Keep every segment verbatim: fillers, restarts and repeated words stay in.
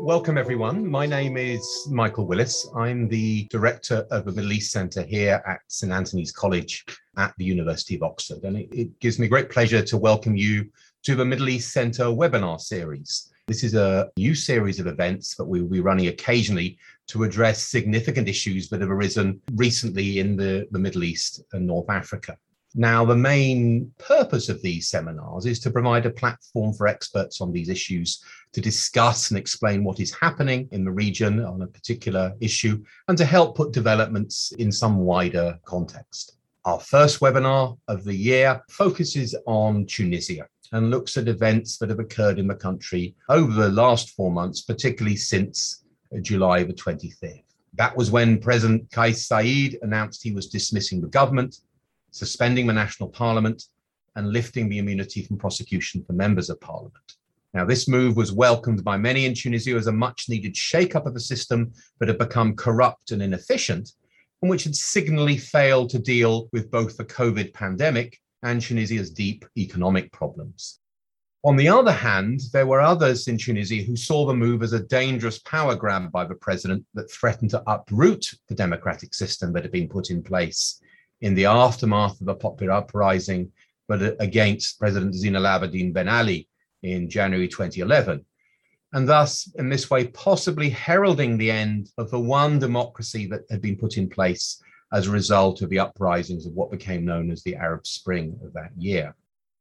Welcome, everyone. My name is Michael Willis. I'm the director of the Middle East Centre here at St Antony's College at the University of Oxford. And it, it gives me great pleasure to welcome you to the Middle East Centre webinar series. This is a new series of events that we will be running occasionally to address significant issues that have arisen recently in the, the Middle East and North Africa. Now, the main purpose of these seminars is to provide a platform for experts on these issues to discuss and explain what is happening in the region on a particular issue and to help put developments in some wider context. Our first webinar of the year focuses on Tunisia and looks at events that have occurred in the country over the last four months, particularly since July the twenty-fifth. That was when President Kais Saied announced he was dismissing the government, suspending the national parliament, and lifting the immunity from prosecution for members of parliament. Now, this move was welcomed by many in Tunisia as a much-needed shake-up of a system that had become corrupt and inefficient, and which had signally failed to deal with both the COVID pandemic and Tunisia's deep economic problems. On the other hand, there were others in Tunisia who saw the move as a dangerous power grab by the president that threatened to uproot the democratic system that had been put in place in the aftermath of the popular uprising, but against President Zine El Abidine Ben Ali in January twenty eleven. And thus, in this way, possibly heralding the end of the one democracy that had been put in place as a result of the uprisings of what became known as the Arab Spring of that year.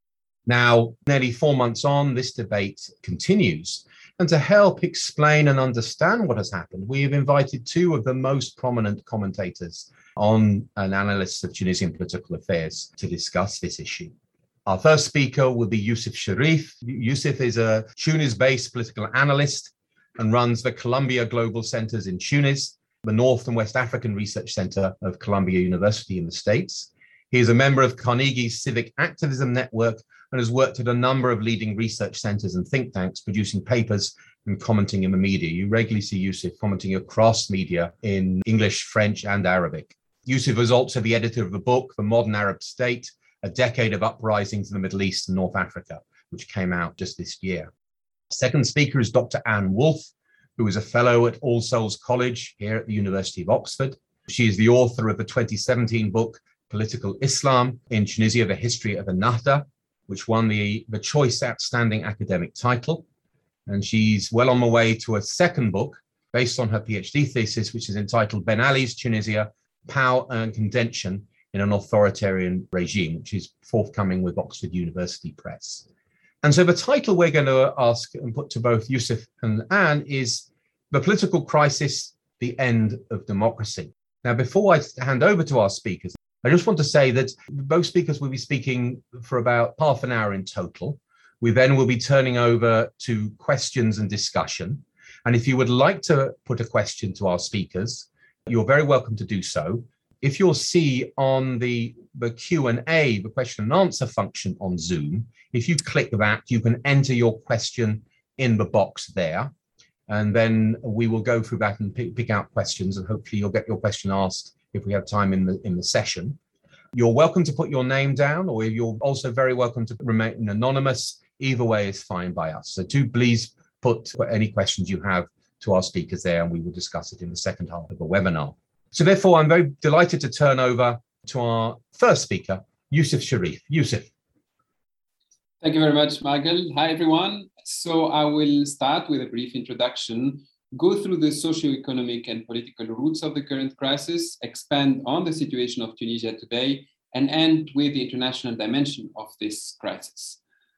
Now, nearly four months on, this debate continues. And to help explain and understand what has happened, we have invited two of the most prominent commentators on and analysts of Tunisian political affairs to discuss this issue. Our first speaker will be Youssef Sherif. Youssef is a Tunis-based political analyst and runs the Columbia Global Centers in Tunis, the North and West African Research Center of Columbia University in the States. He is a member of Carnegie's Civic Activism Network and has worked at a number of leading research centers and think tanks, producing papers and commenting in the media. You regularly see Youssef commenting across media in English, French, and Arabic. Youssef was also the editor of the book, The Modern Arab State, A Decade of Uprisings in the Middle East and North Africa, which came out just this year. Second speaker is Doctor Anne Wolfe, who is a fellow at All Souls College here at the University of Oxford. She is the author of the twenty seventeen book, Political Islam in Tunisia, The History of the Nahda, which won the, the Choice Outstanding Academic title. And she's well on the way to a second book based on her PhD thesis, which is entitled Ben Ali's Tunisia, Power and Contention in an Authoritarian Regime, which is forthcoming with Oxford University Press. And so the title we're going to ask and put to both Youssef and Anne is The Political Crisis, the End of Democracy. Now, before I hand over to our speakers, I just want to say that both speakers will be speaking for about half an hour in total. We then will be turning over to questions and discussion. And if you would like to put a question to our speakers, you're very welcome to do so. If you'll see on the, the Q and A, the question and answer function on Zoom, if you click that, you can enter your question in the box there. And then we will go through that and pick, pick out questions, and hopefully you'll get your question asked if we have time in the, in the session. You're welcome to put your name down, or you're also very welcome to remain anonymous. Either way is fine by us. So do please put any questions you have to our speakers there, and we will discuss it in the second half of the webinar. So therefore, I'm very delighted to turn over to our first speaker, Youssef Sherif. Youssef. Thank you very much, Michael. Hi, everyone. So I will start with a brief introduction, go through the socio-economic and political roots of the current crisis, expand on the situation of Tunisia today, and end with the international dimension of this crisis.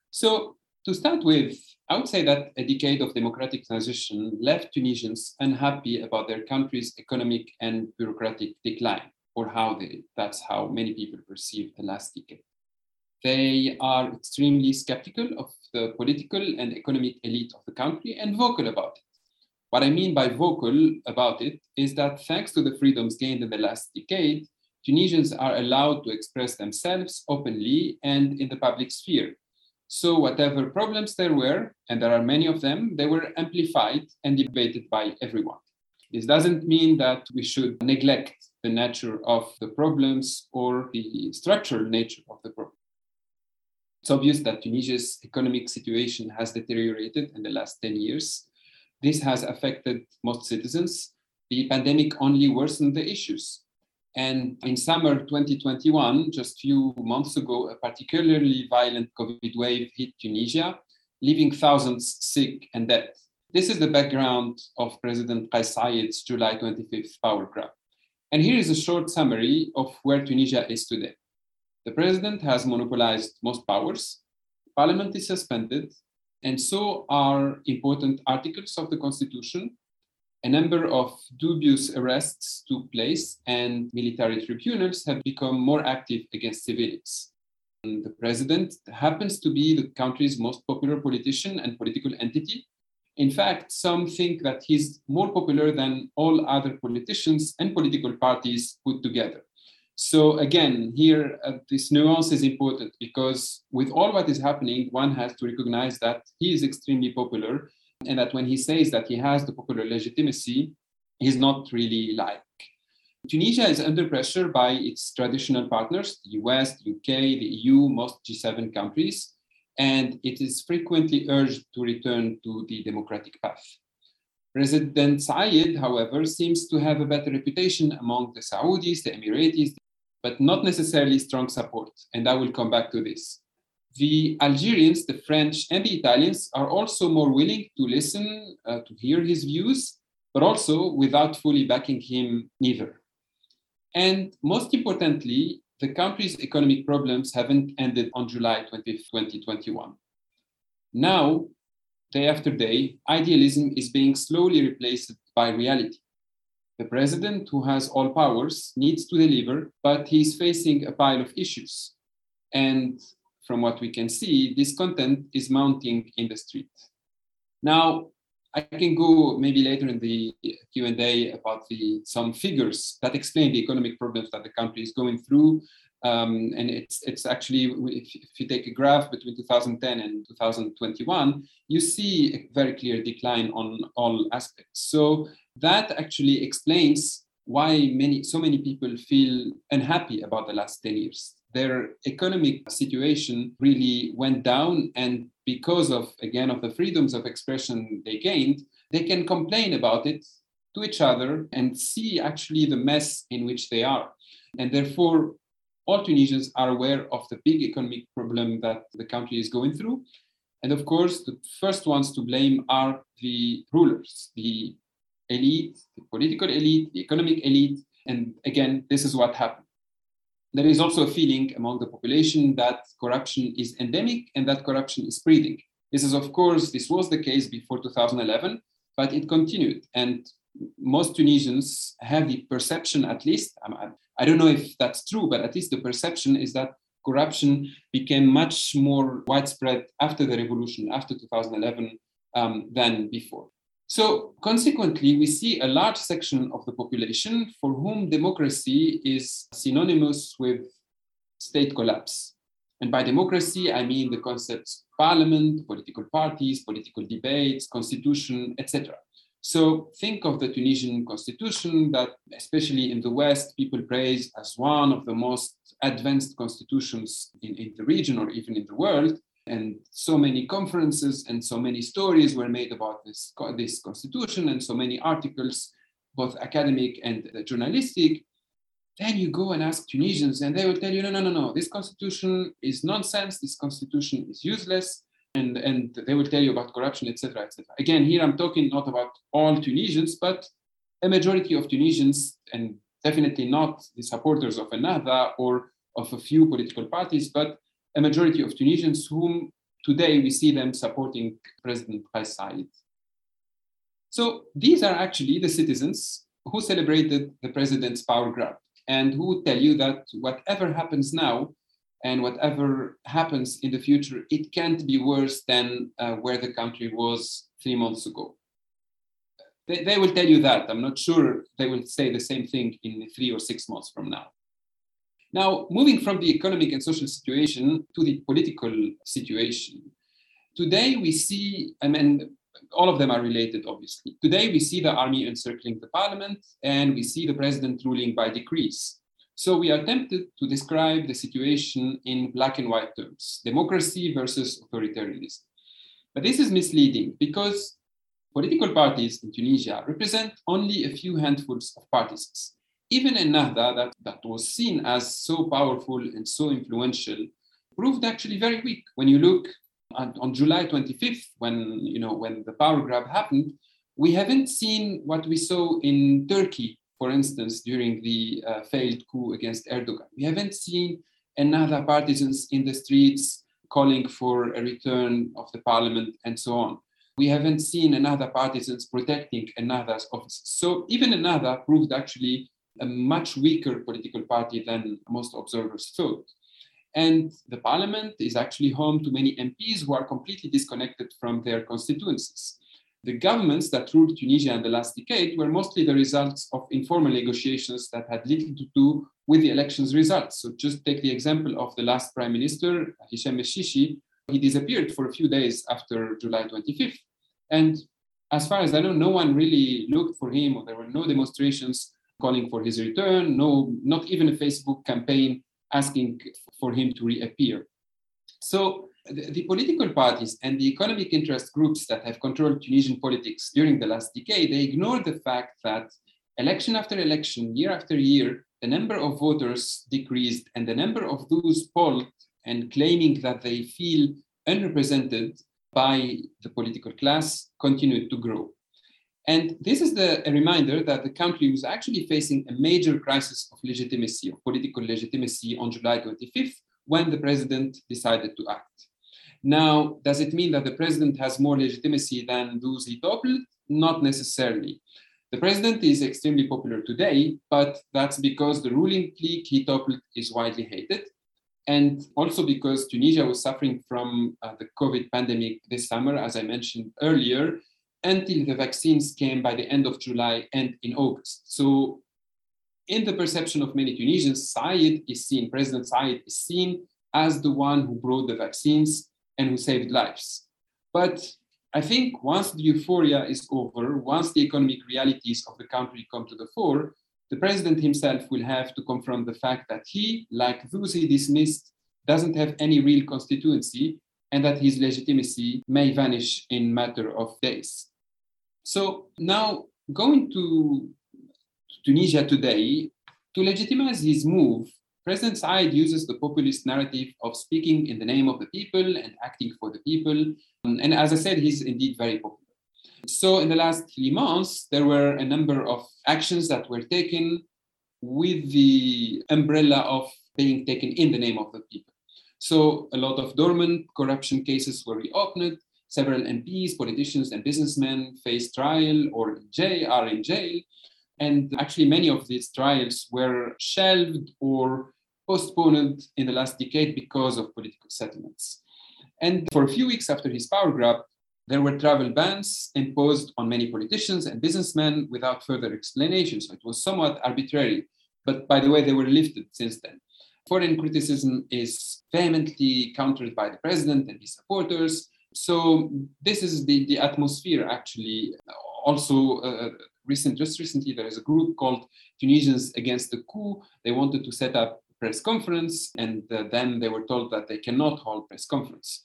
So to start with, I would say that a decade of democratic transition left Tunisians unhappy about their country's economic and bureaucratic decline, or how they, that's how many people perceive the last decade. They are extremely skeptical of the political and economic elite of the country and vocal about it. What I mean by vocal about it is that thanks to the freedoms gained in the last decade, Tunisians are allowed to express themselves openly and in the public sphere. So whatever problems there were, and there are many of them, they were amplified and debated by everyone. This doesn't mean that we should neglect the nature of the problems or the structural nature of the problem. It's obvious that Tunisia's economic situation has deteriorated in the last ten years. this has affected most citizens. The pandemic only worsened the issues. And in summer twenty twenty-one, just a few months ago, a particularly violent COVID wave hit Tunisia, leaving thousands sick and dead. This is the background of President Kais Saied's July twenty-fifth power grab. And here is a short summary of where Tunisia is today. The president has monopolized most powers, parliament is suspended, and so are important articles of the constitution. A number of dubious arrests took place, and military tribunals have become more active against civilians. And the president happens to be the country's most popular politician and political entity. In fact, some think that he's more popular than all other politicians and political parties put together. So again, here, uh, this nuance is important because with all what is happening, one has to recognize that he is extremely popular and that when he says that he has the popular legitimacy, he's not really like. Tunisia is under pressure by its traditional partners, the U S, the U K, the E U, most G seven countries, and it is frequently urged to return to the democratic path. President Saied, however, seems to have a better reputation among the Saudis, the Emiratis, but not necessarily strong support, and I will come back to this. The Algerians, the French, and the Italians are also more willing to listen, uh, to hear his views, but also without fully backing him neither. And most importantly, the country's economic problems haven't ended on July twentieth, twenty twenty-one. Now, day after day, idealism is being slowly replaced by reality. The president, who has all powers, needs to deliver, but he's facing a pile of issues. And from what we can see, discontent is mounting in the street. Now, I can go maybe later in the Q and A about the, some figures that explain the economic problems that the country is going through. Um, and it's, it's actually, if, if you take a graph between two thousand ten and two thousand twenty-one, you see a very clear decline on all aspects. So that actually explains why many, so many people feel unhappy about the last ten years. Their economic situation really went down, and because of, again, of the freedoms of expression they gained, they can complain about it to each other and see actually the mess in which they are. And therefore, all Tunisians are aware of the big economic problem that the country is going through. And of course, the first ones to blame are the rulers, the elite, the political elite, the economic elite. And again, this is what happened. There is also a feeling among the population that corruption is endemic and that corruption is spreading. This is, of course, this was the case before two thousand eleven, but it continued. And most Tunisians have the perception, at least, I don't know if that's true, but at least the perception is that corruption became much more widespread after the revolution, after two thousand eleven, um, than before. So consequently, we see a large section of the population for whom democracy is synonymous with state collapse. And by democracy, I mean the concepts parliament, political parties, political debates, constitution, et cetera. So think of the Tunisian constitution that, especially in the West, people praise as one of the most advanced constitutions in, in the region or even in the world. And so many conferences and so many stories were made about this, this constitution and so many articles, both academic and journalistic. Then you go and ask Tunisians and they will tell you, no, no, no, no, this constitution is nonsense, this constitution is useless. And, and they will tell you about corruption, et cetera, et cetera. Again, here I'm talking not about all Tunisians, but a majority of Tunisians, and definitely not the supporters of Ennahda or of a few political parties, but a majority of Tunisians whom today we see them supporting President Kais Saied. So these are actually the citizens who celebrated the president's power grab and who tell you that whatever happens now and whatever happens in the future, it can't be worse than uh, where the country was three months ago. They, they will tell you that. I'm not sure they will say the same thing in three or six months from now. Now, moving from the economic and social situation to the political situation, today we see, I mean, all of them are related, obviously. Today we see the army encircling the parliament and we see the president ruling by decrees. So we are tempted to describe the situation in black and white terms, democracy versus authoritarianism. But this is misleading because political parties in Tunisia represent only a few handfuls of partisans. Even Ennahda, that, that was seen as so powerful and so influential, proved actually very weak. When you look at, on July twenty-fifth, when, you know, when the power grab happened, we haven't seen what we saw in Turkey, for instance, during the uh, failed coup against Erdogan. We haven't seen Ennahda partisans in the streets calling for a return of the parliament and so on. We haven't seen Ennahda partisans protecting Ennahda's office. So even Ennahda proved actually a much weaker political party than most observers thought. And the parliament is actually home to many M Ps who are completely disconnected from their constituencies. The governments that ruled Tunisia in the last decade were mostly the results of informal negotiations that had little to do with the election's results. So just take the example of the last prime minister, Hichem El-Chichi. He disappeared for a few days after July twenty-fifth. And as far as I know, no one really looked for him, or there were no demonstrations calling for his return, no, not even a Facebook campaign asking for him to reappear. So the, the political parties and the economic interest groups that have controlled Tunisian politics during the last decade, they ignored the fact that election after election, year after year, the number of voters decreased and the number of those polled and claiming that they feel unrepresented by the political class continued to grow. And this is the, a reminder that the country was actually facing a major crisis of legitimacy, of political legitimacy on July twenty-fifth, when the president decided to act. Now, does it mean that the president has more legitimacy than those he toppled? Not necessarily. The president is extremely popular today, but that's because the ruling clique he toppled is widely hated. And also because Tunisia was suffering from uh, the COVID pandemic this summer, as I mentioned earlier, until the vaccines came by the end of July and in August. So in the perception of many Tunisians, Said is seen, President Said is seen as the one who brought the vaccines and who saved lives. But I think once the euphoria is over, once the economic realities of the country come to the fore, the president himself will have to confront the fact that he, like those he dismissed, doesn't have any real constituency and that his legitimacy may vanish in a matter of days. So now going to Tunisia today, to legitimize his move, President Said uses the populist narrative of speaking in the name of the people and acting for the people. And as I said, he's indeed very popular. So in the last three months, there were a number of actions that were taken with the umbrella of being taken in the name of the people. So a lot of dormant corruption cases were reopened. Several M Ps, politicians, and businessmen face trial or in jail, are in jail. And actually, many of these trials were shelved or postponed in the last decade because of political settlements. And for a few weeks after his power grab, there were travel bans imposed on many politicians and businessmen without further explanation. So it was somewhat arbitrary. But by the way, they were lifted since then. Foreign criticism is vehemently countered by the president and his supporters. So this is the, the atmosphere, actually. Also, uh, recent, just recently, there is a group called Tunisians Against the Coup. They wanted to set up a press conference, and uh, then they were told that they cannot hold press conference.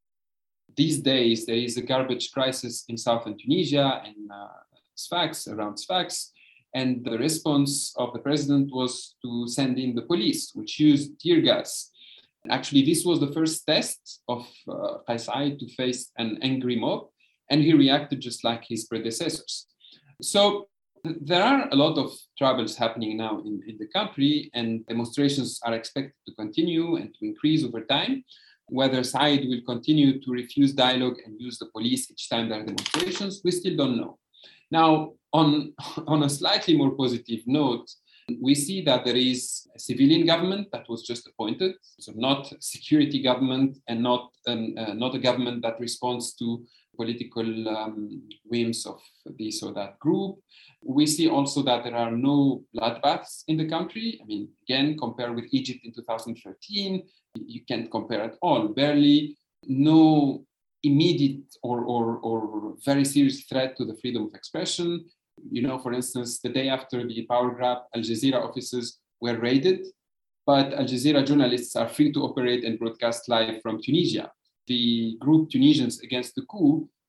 These days, there is a garbage crisis in southern Tunisia, in uh, Sfax, around Sfax, and the response of the president was to send in the police, which used tear gas. Actually, this was the first test of uh, Kais Saied to face an angry mob, and he reacted just like his predecessors. So th- there are a lot of troubles happening now in, in the country, and demonstrations are expected to continue and to increase over time. Whether Said will continue to refuse dialogue and use the police each time there are demonstrations, we still don't know. Now, on, on a slightly more positive note, we see that there is a civilian government that was just appointed, so not a security government and not, um, uh, not a government that responds to political um, whims of this or that group. We see also that there are no bloodbaths in the country. I mean, again, compare with Egypt in two thousand thirteen, you can't compare at all, barely. No immediate or, or, or very serious threat to the freedom of expression. You know, for instance, the day after the power grab, Al Jazeera offices were raided, but Al Jazeera journalists are free to operate and broadcast live from Tunisia. The group Tunisians Against the Coup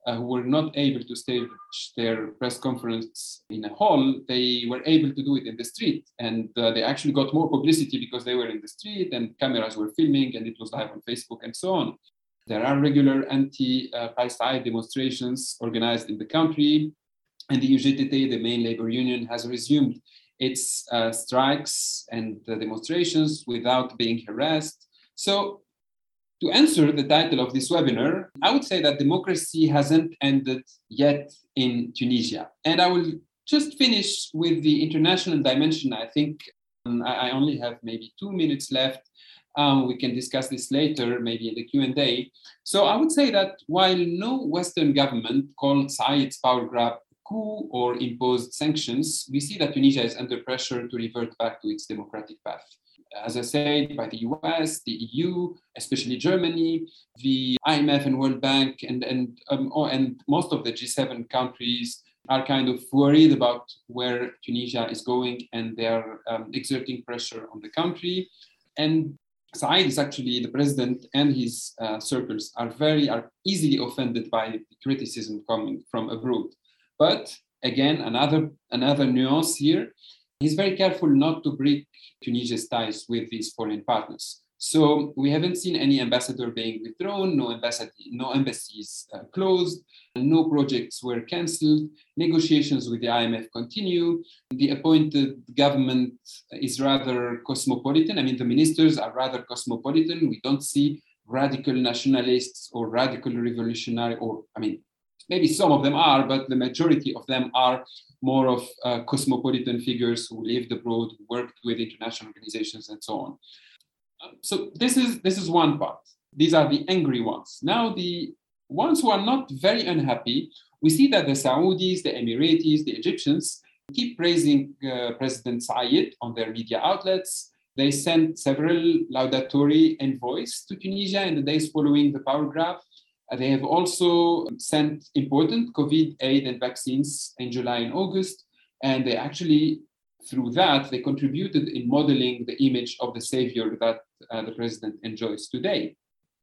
uh, who were not able to stage their press conference in a hall, they were able to do it in the street. And uh, they actually got more publicity because they were in the street and cameras were filming and it was live on Facebook and so on. There are regular anti-Qais Said demonstrations organized in the country. And the U G T T, the main labor union, has resumed its uh, strikes and uh, demonstrations without being harassed. So to answer the title of this webinar, I would say that democracy hasn't ended yet in Tunisia. And I will just finish with the international dimension. I think um, I only have maybe two minutes left. Um, we can discuss this later, maybe in the Q and A. So I would say that while no Western government called Said's power grab coup or imposed sanctions, we see that Tunisia is under pressure to revert back to its democratic path. As I said, by the U S, the E U, especially Germany, the I M F and World Bank, and, and, um, oh, and most of the G seven countries are kind of worried about where Tunisia is going, and they are um, exerting pressure on the country. And Said is actually the president, and his uh, circles are very are easily offended by the criticism coming from abroad. But again, another, another nuance here, he's very careful not to break Tunisia's ties with these foreign partners. So we haven't seen any ambassador being withdrawn, no, embassy, no embassies uh, closed, no projects were cancelled, negotiations with the I M F continue. The appointed government is rather cosmopolitan. I mean, the ministers are rather cosmopolitan. We don't see radical nationalists or radical revolutionary, or, I mean, maybe some of them are, but the majority of them are more of uh, cosmopolitan figures who lived abroad, who worked with international organizations and so on. Um, so this is, this is one part. These are the angry ones. Now, the ones who are not very unhappy, we see that the Saudis, the Emiratis, the Egyptians keep praising uh, President Said on their media outlets. They sent several laudatory envoys to Tunisia in the days following the power grab. They have also sent important COVID aid and vaccines in July and August. And they actually, through that, they contributed in modeling the image of the savior that uh, the president enjoys today.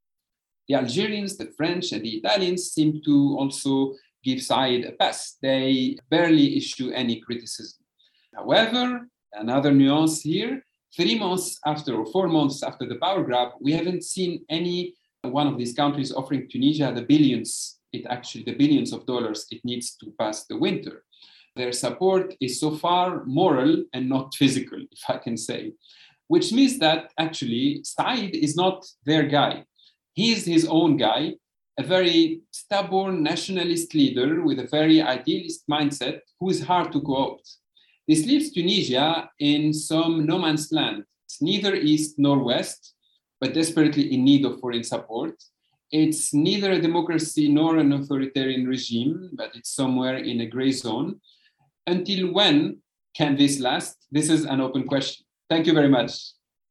The Algerians, the French, and the Italians seem to also give Said a pass. They barely issue any criticism. However, another nuance here, three months after or four months after the power grab, we haven't seen any one of these countries offering Tunisia the billions, it actually the billions of dollars it needs to pass the winter. Their support is so far moral and not physical, if I can say, which means that actually Said is not their guy. He is his own guy, a very stubborn nationalist leader with a very idealist mindset who is hard to co-opt. This leaves Tunisia in some no man's land. It's neither east nor west, but desperately in need of foreign support. It's neither a democracy nor an authoritarian regime, but it's somewhere in a gray zone. Until when can this last? This is an open question. Thank you very much.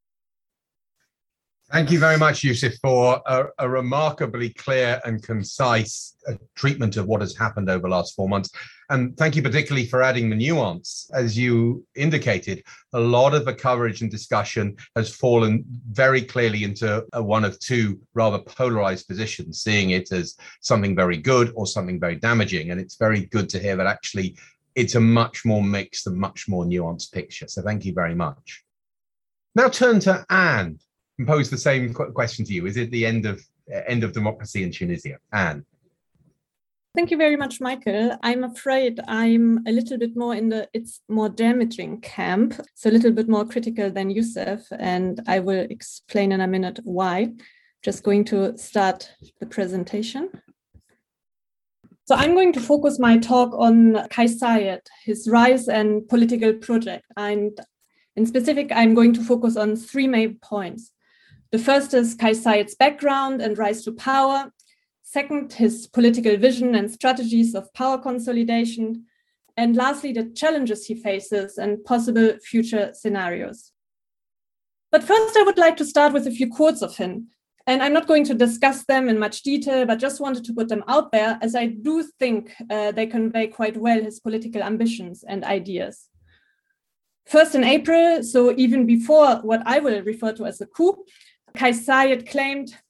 Thank you very much, Yusuf, for a, a remarkably clear and concise uh, treatment of what has happened over the last four months. And thank you particularly for adding the nuance. As you indicated, a lot of the coverage and discussion has fallen very clearly into a, one of two rather polarized positions, seeing it as something very good or something very damaging. And it's very good to hear that actually it's a much more mixed and much more nuanced picture. So thank you very much. Now turn to Anne and pose the same question to you. Is it the end of uh, end of democracy in Tunisia? Anne. Thank you very much, Michael. I'm afraid I'm a little bit more in the it's more damaging camp, so a little bit more critical than Yusuf, and I will explain in a minute why. Just going to start the presentation. So I'm going to focus my talk on Qais Said, his rise and political project. And in specific, I'm going to focus on three main points. The first is Qais Said's background and rise to power. Second, his political vision and strategies of power consolidation. And lastly, the challenges he faces and possible future scenarios. But first, I would like to start with a few quotes of him. And I'm not going to discuss them in much detail, but just wanted to put them out there, as I do think uh, they convey quite well his political ambitions and ideas. First, in April, so even before what I will refer to as a coup, Qais Said claimed,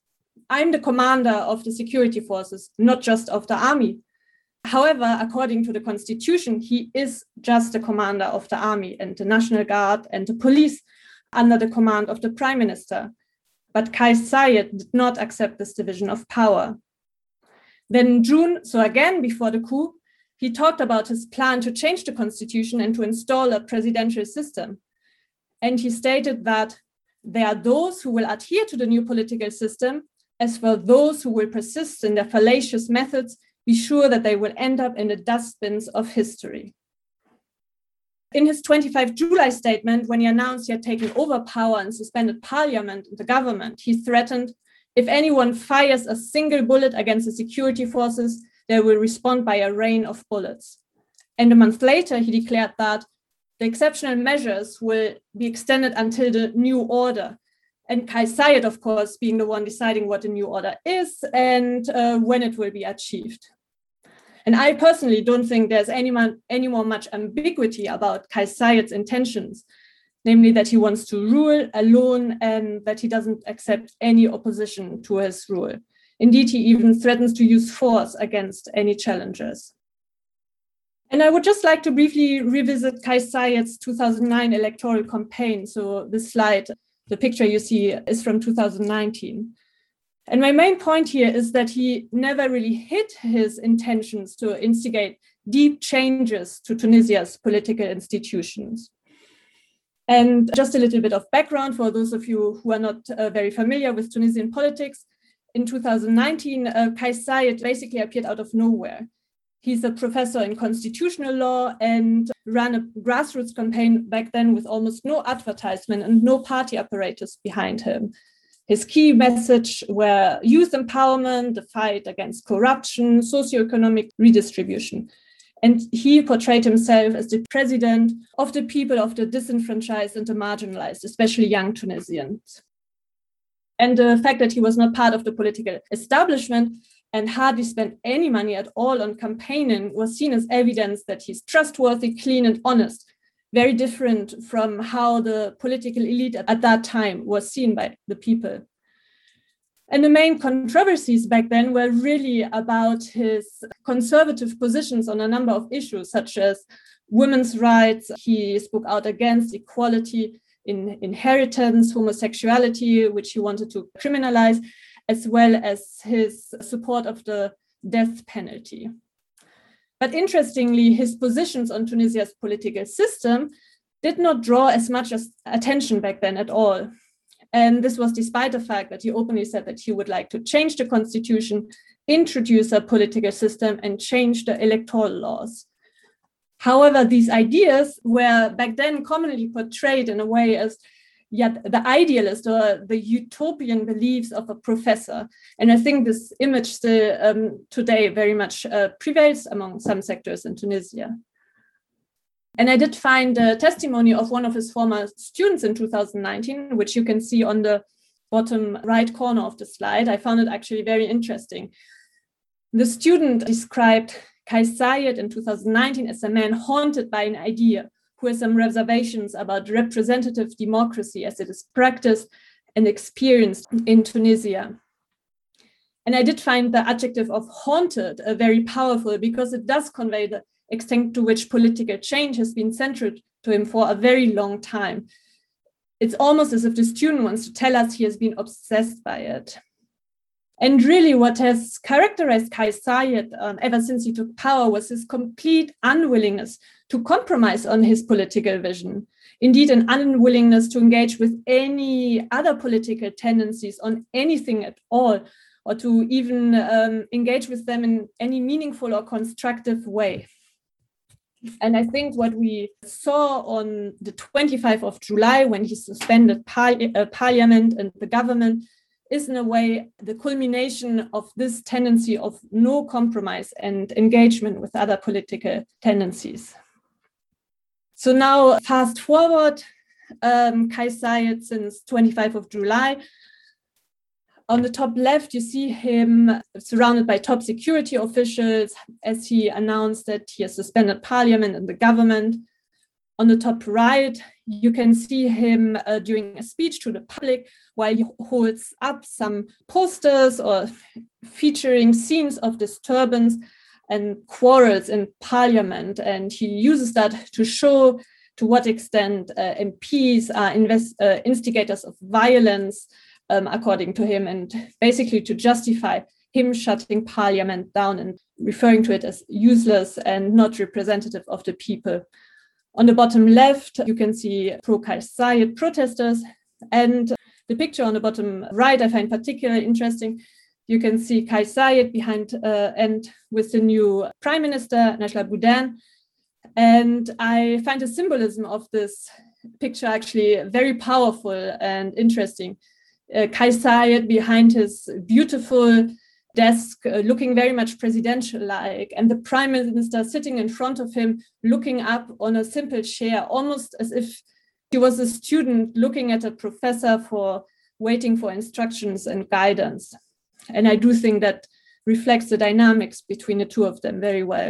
I'm the commander of the security forces, not just of the army. However, according to the constitution, he is just the commander of the army and the National Guard and the police under the command of the prime minister. But Kais Saied did not accept this division of power. Then in June, so again before the coup, he talked about his plan to change the constitution and to install a presidential system. And he stated that there are those who will adhere to the new political system, as for those who will persist in their fallacious methods, be sure that they will end up in the dustbins of history. In his twenty-fifth of July statement, when he announced he had taken over power and suspended parliament and the government, he threatened, if anyone fires a single bullet against the security forces, they will respond by a rain of bullets. And a month later, he declared that the exceptional measures will be extended until the new order. And Kais Saied, of course, being the one deciding what the new order is and uh, when it will be achieved. And I personally don't think there's any, man, any more much ambiguity about Kais Saied's intentions, namely that he wants to rule alone and that he doesn't accept any opposition to his rule. Indeed, he even threatens to use force against any challengers. And I would just like to briefly revisit Kais Saied's two thousand nine electoral campaign. So this slide, the picture you see is from two thousand nineteen. And my main point here is that he never really hid his intentions to instigate deep changes to Tunisia's political institutions. And just a little bit of background for those of you who are not uh, very familiar with Tunisian politics. In two thousand nineteen, uh, Kais Saied basically appeared out of nowhere. He's a professor in constitutional law and ran a grassroots campaign back then with almost no advertisement and no party apparatus behind him. His key message were youth empowerment, the fight against corruption, socioeconomic redistribution. And he portrayed himself as the president of the people, of the disenfranchised and the marginalized, especially young Tunisians. And the fact that he was not part of the political establishment and hardly spent any money at all on campaigning was seen as evidence that he's trustworthy, clean, and honest, very different from how the political elite at that time was seen by the people. And the main controversies back then were really about his conservative positions on a number of issues, such as women's rights. He spoke out against equality in inheritance, homosexuality, which he wanted to criminalize, as well as his support of the death penalty. But interestingly, his positions on Tunisia's political system did not draw as much as attention back then at all. And this was despite the fact that he openly said that he would like to change the constitution, introduce a political system, and change the electoral laws. However, these ideas were back then commonly portrayed in a way as yet the idealist or the utopian beliefs of a professor. And I think this image still um, today very much uh, prevails among some sectors in Tunisia. And I did find a testimony of one of his former students in two thousand nineteen, which you can see on the bottom right corner of the slide. I found it actually very interesting. The student described Kais Saied in two thousand nineteen as a man haunted by an idea, who has some reservations about representative democracy as it is practiced and experienced in Tunisia. And I did find the adjective of haunted uh, very powerful because it does convey the extent to which political change has been central to him for a very long time. It's almost as if the student wants to tell us he has been obsessed by it. And really what has characterized Kais Saied um, ever since he took power was his complete unwillingness to compromise on his political vision. Indeed, an unwillingness to engage with any other political tendencies on anything at all, or to even um, engage with them in any meaningful or constructive way. And I think what we saw on the twenty-fifth of July, when he suspended par- uh, parliament and the government, is in a way the culmination of this tendency of no compromise and engagement with other political tendencies. So now fast forward, um, Kais Saied since twenty-fifth of July. On the top left, you see him surrounded by top security officials as he announced that he has suspended parliament and the government. On the top right, you can see him uh, doing a speech to the public while he holds up some posters or featuring scenes of disturbance and quarrels in parliament. And he uses that to show to what extent uh, M Ps are invest, uh, instigators of violence, um, according to him, and basically to justify him shutting parliament down and referring to it as useless and not representative of the people. On the bottom left, you can see pro-Kais Saied protesters, and the picture on the bottom right I find particularly interesting. You can see Kais Saied behind uh, and with the new Prime Minister, Najla Boudin. And I find the symbolism of this picture actually very powerful and interesting. Uh, Kais Saied behind his beautiful desk, uh, looking very much presidential-like, and the prime minister sitting in front of him, looking up on a simple chair, almost as if he was a student looking at a professor for waiting for instructions and guidance. And I do think that reflects the dynamics between the two of them very well.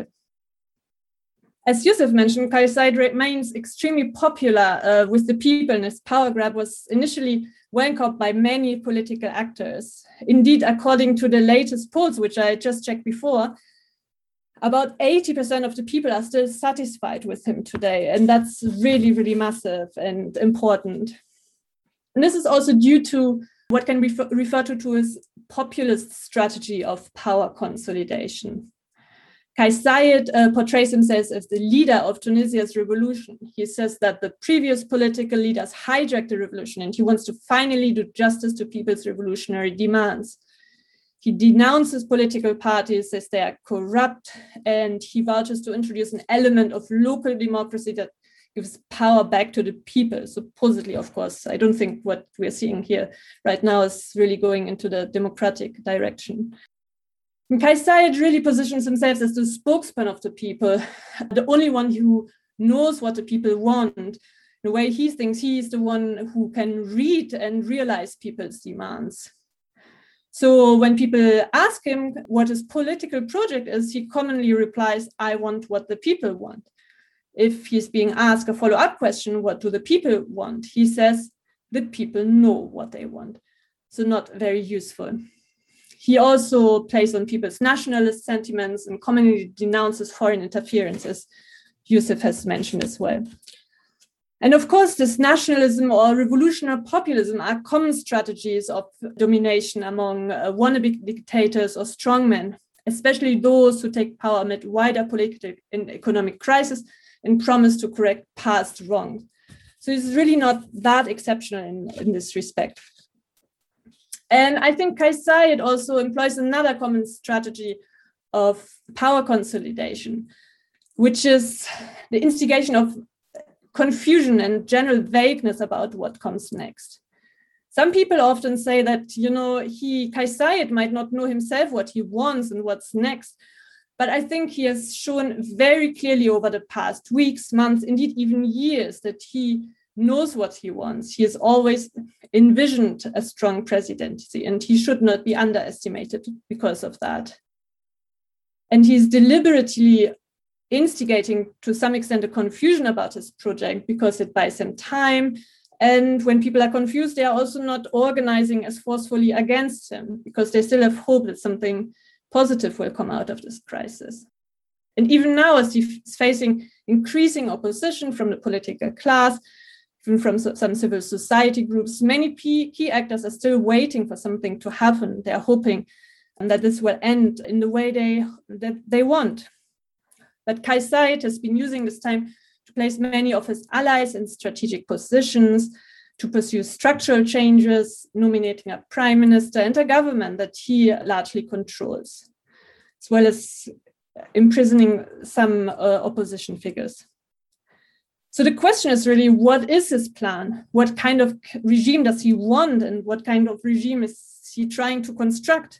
As Yusuf mentioned, Kais Saied remains extremely popular uh, with the people, and his power grab was initially welcomed by many political actors. Indeed, according to the latest polls, which I just checked before, about eighty percent of the people are still satisfied with him today. And that's really, really massive and important. And this is also due to what can be referred to as populist strategy of power consolidation. Kais Saied uh, portrays himself as the leader of Tunisia's revolution. He says that the previous political leaders hijacked the revolution, and he wants to finally do justice to people's revolutionary demands. He denounces political parties, says they are corrupt, and he vouches to introduce an element of local democracy that gives power back to the people. Supposedly, of course, I don't think what we're seeing here right now is really going into the democratic direction. And Kais Saied really positions himself as the spokesman of the people, the only one who knows what the people want. In a way, he thinks he is the one who can read and realize people's demands. So when people ask him what his political project is, he commonly replies, "I want what the people want." If he's being asked a follow-up question, what do the people want? He says, the people know what they want. So not very useful. He also plays on people's nationalist sentiments and commonly denounces foreign interference, as Yusuf has mentioned as well. And of course, this nationalism or revolutionary populism are common strategies of domination among uh, wannabe dictators or strongmen, especially those who take power amid wider political and economic crisis and promise to correct past wrongs. So it's really not that exceptional in, in this respect. And I think Kais Saied also employs another common strategy of power consolidation, which is the instigation of confusion and general vagueness about what comes next. Some people often say that, you know, he, Kais Saied might not know himself what he wants and what's next, but I think he has shown very clearly over the past weeks, months, indeed even years, that he knows what he wants. He has always envisioned a strong presidency, and he should not be underestimated because of that. And he's deliberately instigating to some extent a confusion about his project because it buys him time. And when people are confused, they are also not organizing as forcefully against him because they still have hope that something positive will come out of this crisis. And even now, as he's facing increasing opposition from the political class, even from some civil society groups, many key actors are still waiting for something to happen. They're hoping that this will end in the way they, that they want. But Kais Saied has been using this time to place many of his allies in strategic positions, to pursue structural changes, nominating a prime minister and a government that he largely controls, as well as imprisoning some uh, opposition figures. So the question is really, what is his plan? What kind of regime does he want? And what kind of regime is he trying to construct?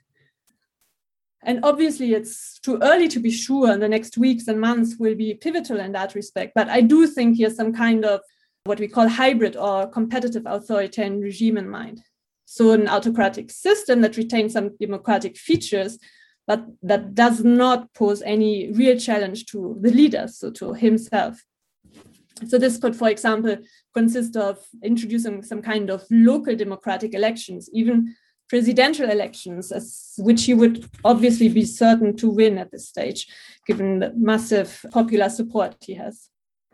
And obviously, it's too early to be sure, and the next weeks and months will be pivotal in that respect. But I do think he has some kind of what we call hybrid or competitive authoritarian regime in mind. So an autocratic system that retains some democratic features, but that does not pose any real challenge to the leader, so to himself. So this could, for example, consist of introducing some kind of local democratic elections, even presidential elections, as, which he would obviously be certain to win at this stage, given the massive popular support he has.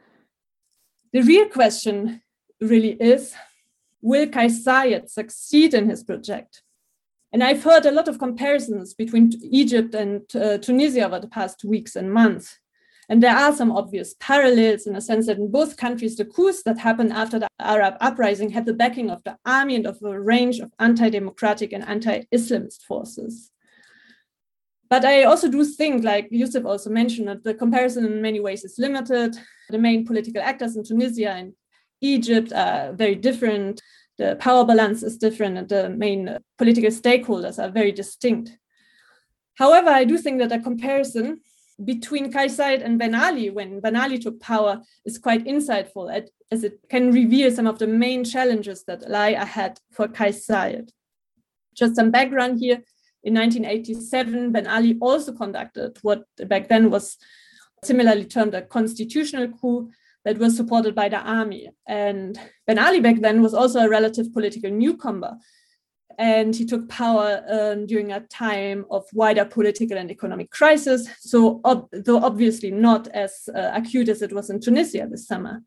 The real question really is, will Kais Saied succeed in his project? And I've heard a lot of comparisons between Egypt and uh, Tunisia over the past weeks and months. And there are some obvious parallels in the sense that in both countries, the coups that happened after the Arab uprising had the backing of the army and of a range of anti-democratic and anti-Islamist forces. But I also do think, like Yusuf also mentioned, that the comparison in many ways is limited. The main political actors in Tunisia and Egypt are very different. The power balance is different, and the main political stakeholders are very distinct. However, I do think that a comparison between Kais Saied and Ben Ali, when Ben Ali took power, is quite insightful, as it can reveal some of the main challenges that lie ahead for Kais Saied. Just some background here. In nineteen eighty-seven, Ben Ali also conducted what back then was similarly termed a constitutional coup that was supported by the army. And Ben Ali back then was also a relative political newcomer. And he took power um, during a time of wider political and economic crisis, so ob- though obviously not as uh, acute as it was in Tunisia this summer.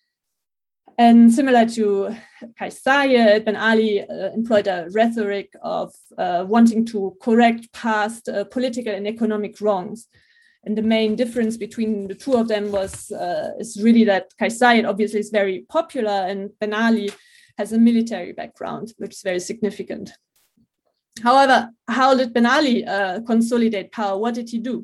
And similar to Kais Saied, Ben Ali uh, employed a rhetoric of uh, wanting to correct past uh, political and economic wrongs. And the main difference between the two of them was uh, is really that Kais Saied obviously is very popular and Ben Ali has a military background, which is very significant. However, how did Ben Ali uh, consolidate power? What did he do?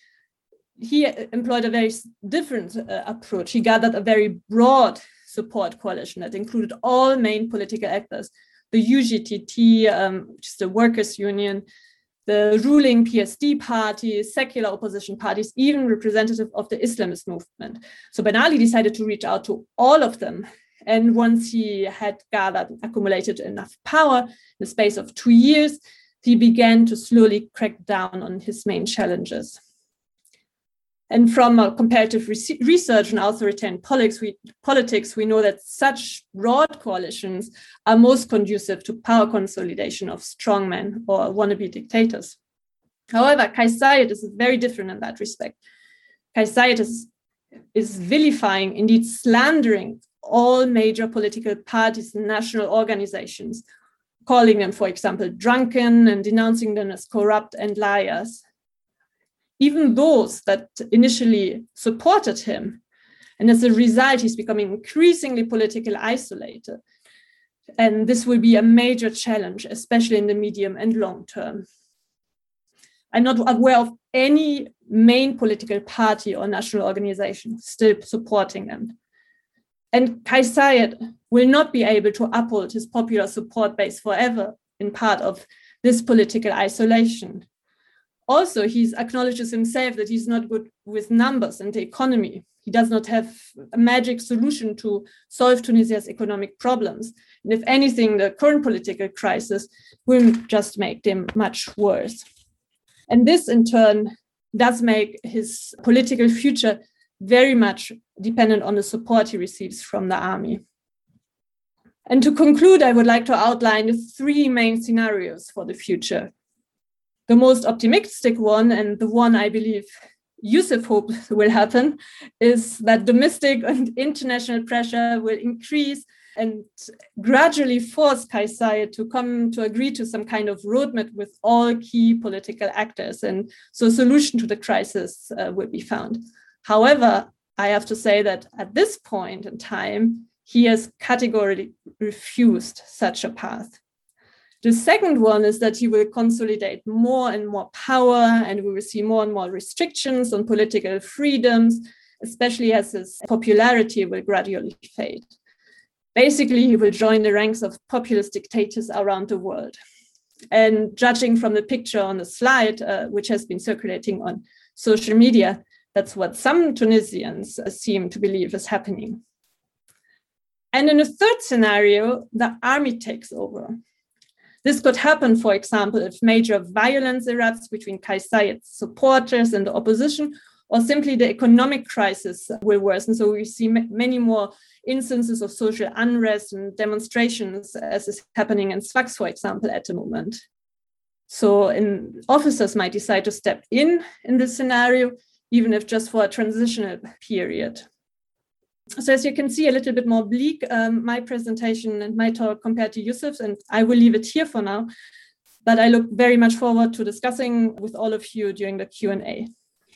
He employed a very different uh, approach. He gathered a very broad support coalition that included all main political actors, the U G T T, um, which is the workers' union, the ruling P S D party, secular opposition parties, even representative of the Islamist movement. So Ben Ali decided to reach out to all of them. And once he had gathered and accumulated enough power in the space of two years, he began to slowly crack down on his main challenges. And from a comparative re- research in authoritarian politics we, politics, we know that such broad coalitions are most conducive to power consolidation of strongmen or wannabe dictators. However, Kais Saied is very different in that respect. Kais Saied is, is vilifying, indeed slandering, all major political parties and national organizations, calling them, for example, drunken and denouncing them as corrupt and liars. Even those that initially supported him. And as a result, he's becoming increasingly politically isolated. And this will be a major challenge, especially in the medium and long term. I'm not aware of any main political party or national organization still supporting them. And Kais Saied will not be able to uphold his popular support base forever in part of this political isolation. Also, he acknowledges himself that he's not good with numbers and the economy. He does not have a magic solution to solve Tunisia's economic problems. And if anything, the current political crisis will just make them much worse. And this, in turn, does make his political future very much dependent on the support he receives from the army. And to conclude, I would like to outline the three main scenarios for the future. The most optimistic one, and the one I believe Yusuf hopes will happen, is that domestic and international pressure will increase and gradually force Kais Saied to come to agree to some kind of roadmap with all key political actors. And so a solution to the crisis uh, will be found. However, I have to say that at this point in time, he has categorically refused such a path. The second one is that he will consolidate more and more power, and we will see more and more restrictions on political freedoms, especially as his popularity will gradually fade. Basically, he will join the ranks of populist dictators around the world. And judging from the picture on the slide, uh, which has been circulating on social media, that's what some Tunisians uh, seem to believe is happening. And in the third scenario, the army takes over. This could happen, for example, if major violence erupts between Kais Saied's supporters and the opposition, or simply the economic crisis will worsen. So we see m- many more instances of social unrest and demonstrations, as is happening in Sfax, for example, at the moment. So in, officers might decide to step in in this scenario, even if just for a transitional period. So as you can see, a little bit more bleak, um, my presentation and my talk compared to Yusuf's, and I will leave it here for now. But I look very much forward to discussing with all of you during the Q and A.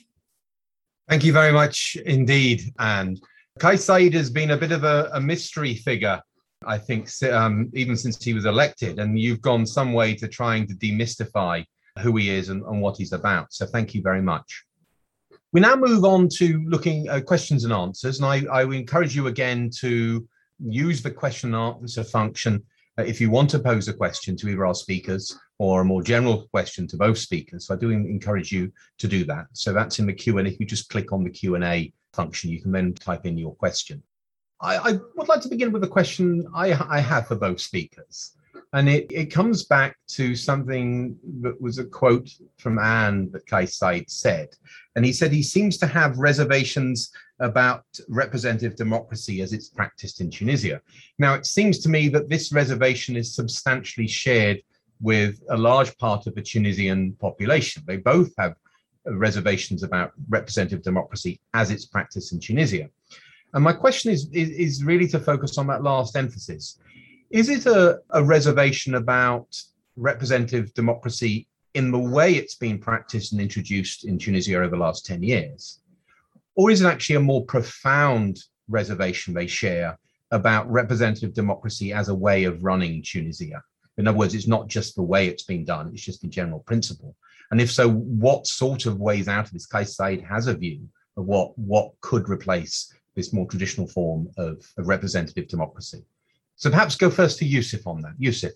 Thank you very much indeed, Anne. Kais Saied has been a bit of a, a mystery figure, I think, um, even since he was elected, and you've gone some way to trying to demystify who he is and, and what he's about. So thank you very much. We now move on to looking at questions and answers, and I, I would encourage you again to use the question and answer function uh, if you want to pose a question to either our speakers or a more general question to both speakers. So I do encourage you to do that. So that's in the Q and A. If you just click on the Q and A function, you can then type in your question. I, I would like to begin with a question I, I have for both speakers. And it, it comes back to something that was a quote from Anne that Kais Saied said. And he said he seems to have reservations about representative democracy as it's practiced in Tunisia. Now, it seems to me that this reservation is substantially shared with a large part of the Tunisian population. They both have reservations about representative democracy as it's practiced in Tunisia. And my question is, is, is really to focus on that last emphasis. Is it a, a reservation about representative democracy in the way it's been practiced and introduced in Tunisia over the last ten years? Or is it actually a more profound reservation they share about representative democracy as a way of running Tunisia? In other words, it's not just the way it's been done, it's just the general principle. And if so, what sort of ways out of this? Kais Saied has a view of what, what could replace this more traditional form of, of representative democracy. So perhaps go first to Yusuf on that. Yusuf.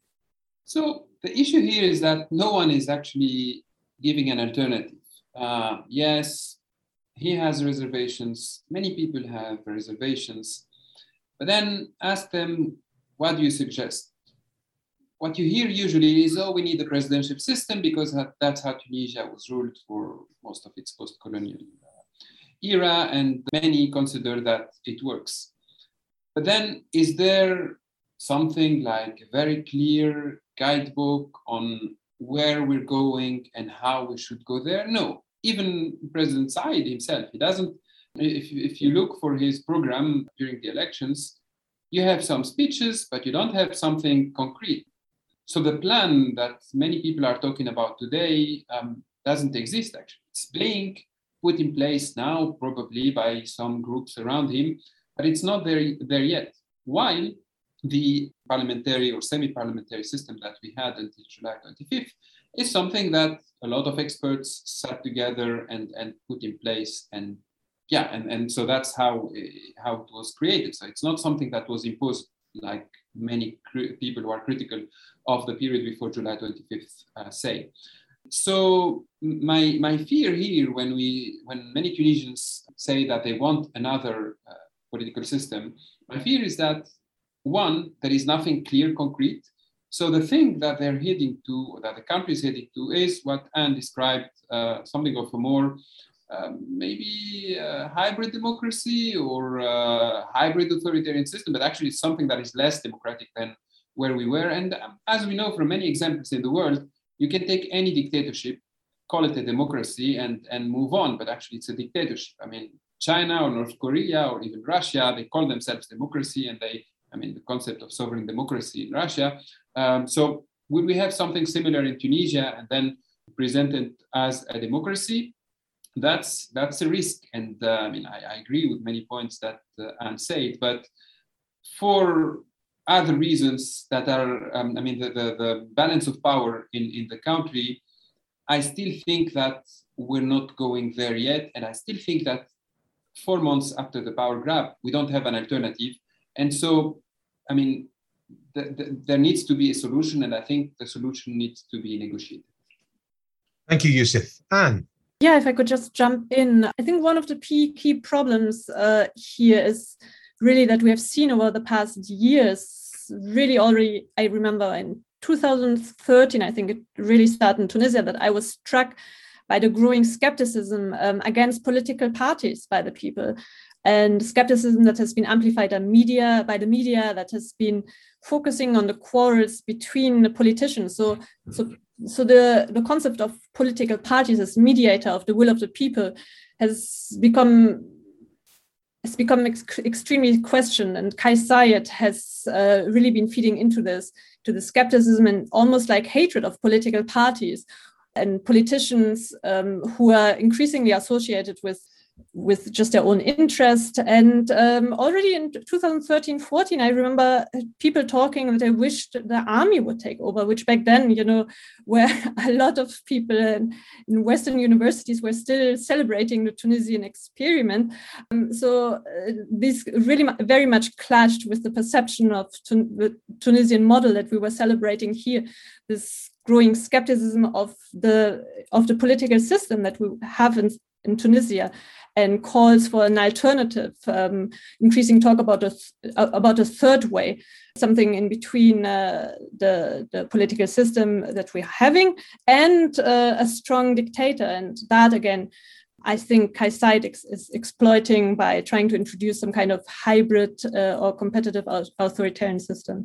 So the issue here is that no one is actually giving an alternative. Uh, yes, he has reservations. Many people have reservations. But then ask them, what do you suggest? What you hear usually is, oh, we need a presidential system because that's how Tunisia was ruled for most of its post-colonial era, and many consider that it works. But then, is there something like a very clear guidebook on where we're going and how we should go there? No. Even President Saied himself, he doesn't. If, if you look for his program during the elections, you have some speeches, but you don't have something concrete. So the plan that many people are talking about today um, doesn't exist, actually. It's being put in place now, probably by some groups around him, but it's not there, there yet. While the parliamentary or semi-parliamentary system that we had until July twenty-fifth is something that a lot of experts sat together and, and put in place. And yeah, and, and so that's how, how it was created. So it's not something that was imposed like many cr- people who are critical of the period before July twenty-fifth uh, say. So my, my fear here, when, we, when many Tunisians say that they want another uh, political system, my fear is that, one, there is nothing clear, concrete. So the thing that they're heading to, or that the country is heading to, is what Anne described, uh, something of a more um, maybe uh, hybrid democracy or uh, hybrid authoritarian system, but actually it's something that is less democratic than where we were. And um, as we know from many examples in the world, you can take any dictatorship, call it a democracy, and, and move on, but actually it's a dictatorship. I mean, China or North Korea or even Russia, they call themselves democracy, and they, I mean, the concept of sovereign democracy in Russia. Um, so would we have something similar in Tunisia and then presented as a democracy? That's that's a risk. And uh, I mean, I, I agree with many points that uh, Anne said, but for other reasons that are, um, I mean, the, the, the balance of power in, in the country, I still think that we're not going there yet. And I still think that four months after the power grab, we don't have an alternative. And so, I mean, the, the, there needs to be a solution, and I think the solution needs to be negotiated. Thank you, Yusuf. Anne? Yeah, if I could just jump in. I think one of the key, key problems uh, here is really that we have seen over the past years, really already, I remember in two thousand thirteen, I think it really started in Tunisia, that I was struck by the growing skepticism um, against political parties by the people, and skepticism that has been amplified by media, by the media that has been focusing on the quarrels between the politicians. So, so, so the, the concept of political parties as mediator of the will of the people has become has become ex- extremely questioned, and Kais Saied has uh, really been feeding into this, to the skepticism and almost like hatred of political parties and politicians um, who are increasingly associated with with just their own interest. And um, already in two thousand thirteen fourteen, I remember people talking that they wished the army would take over, which back then, you know, where a lot of people in, in Western universities were still celebrating the Tunisian experiment. Um, so uh, this really very much clashed with the perception of tun- the Tunisian model that we were celebrating here, this growing skepticism of the of the political system that we have in, in Tunisia, and calls for an alternative, um, increasing talk about a th- about a third way, something in between uh, the, the political system that we're having and uh, a strong dictator. And that, again, I think Kais Saied ex- is exploiting by trying to introduce some kind of hybrid uh, or competitive authoritarian system.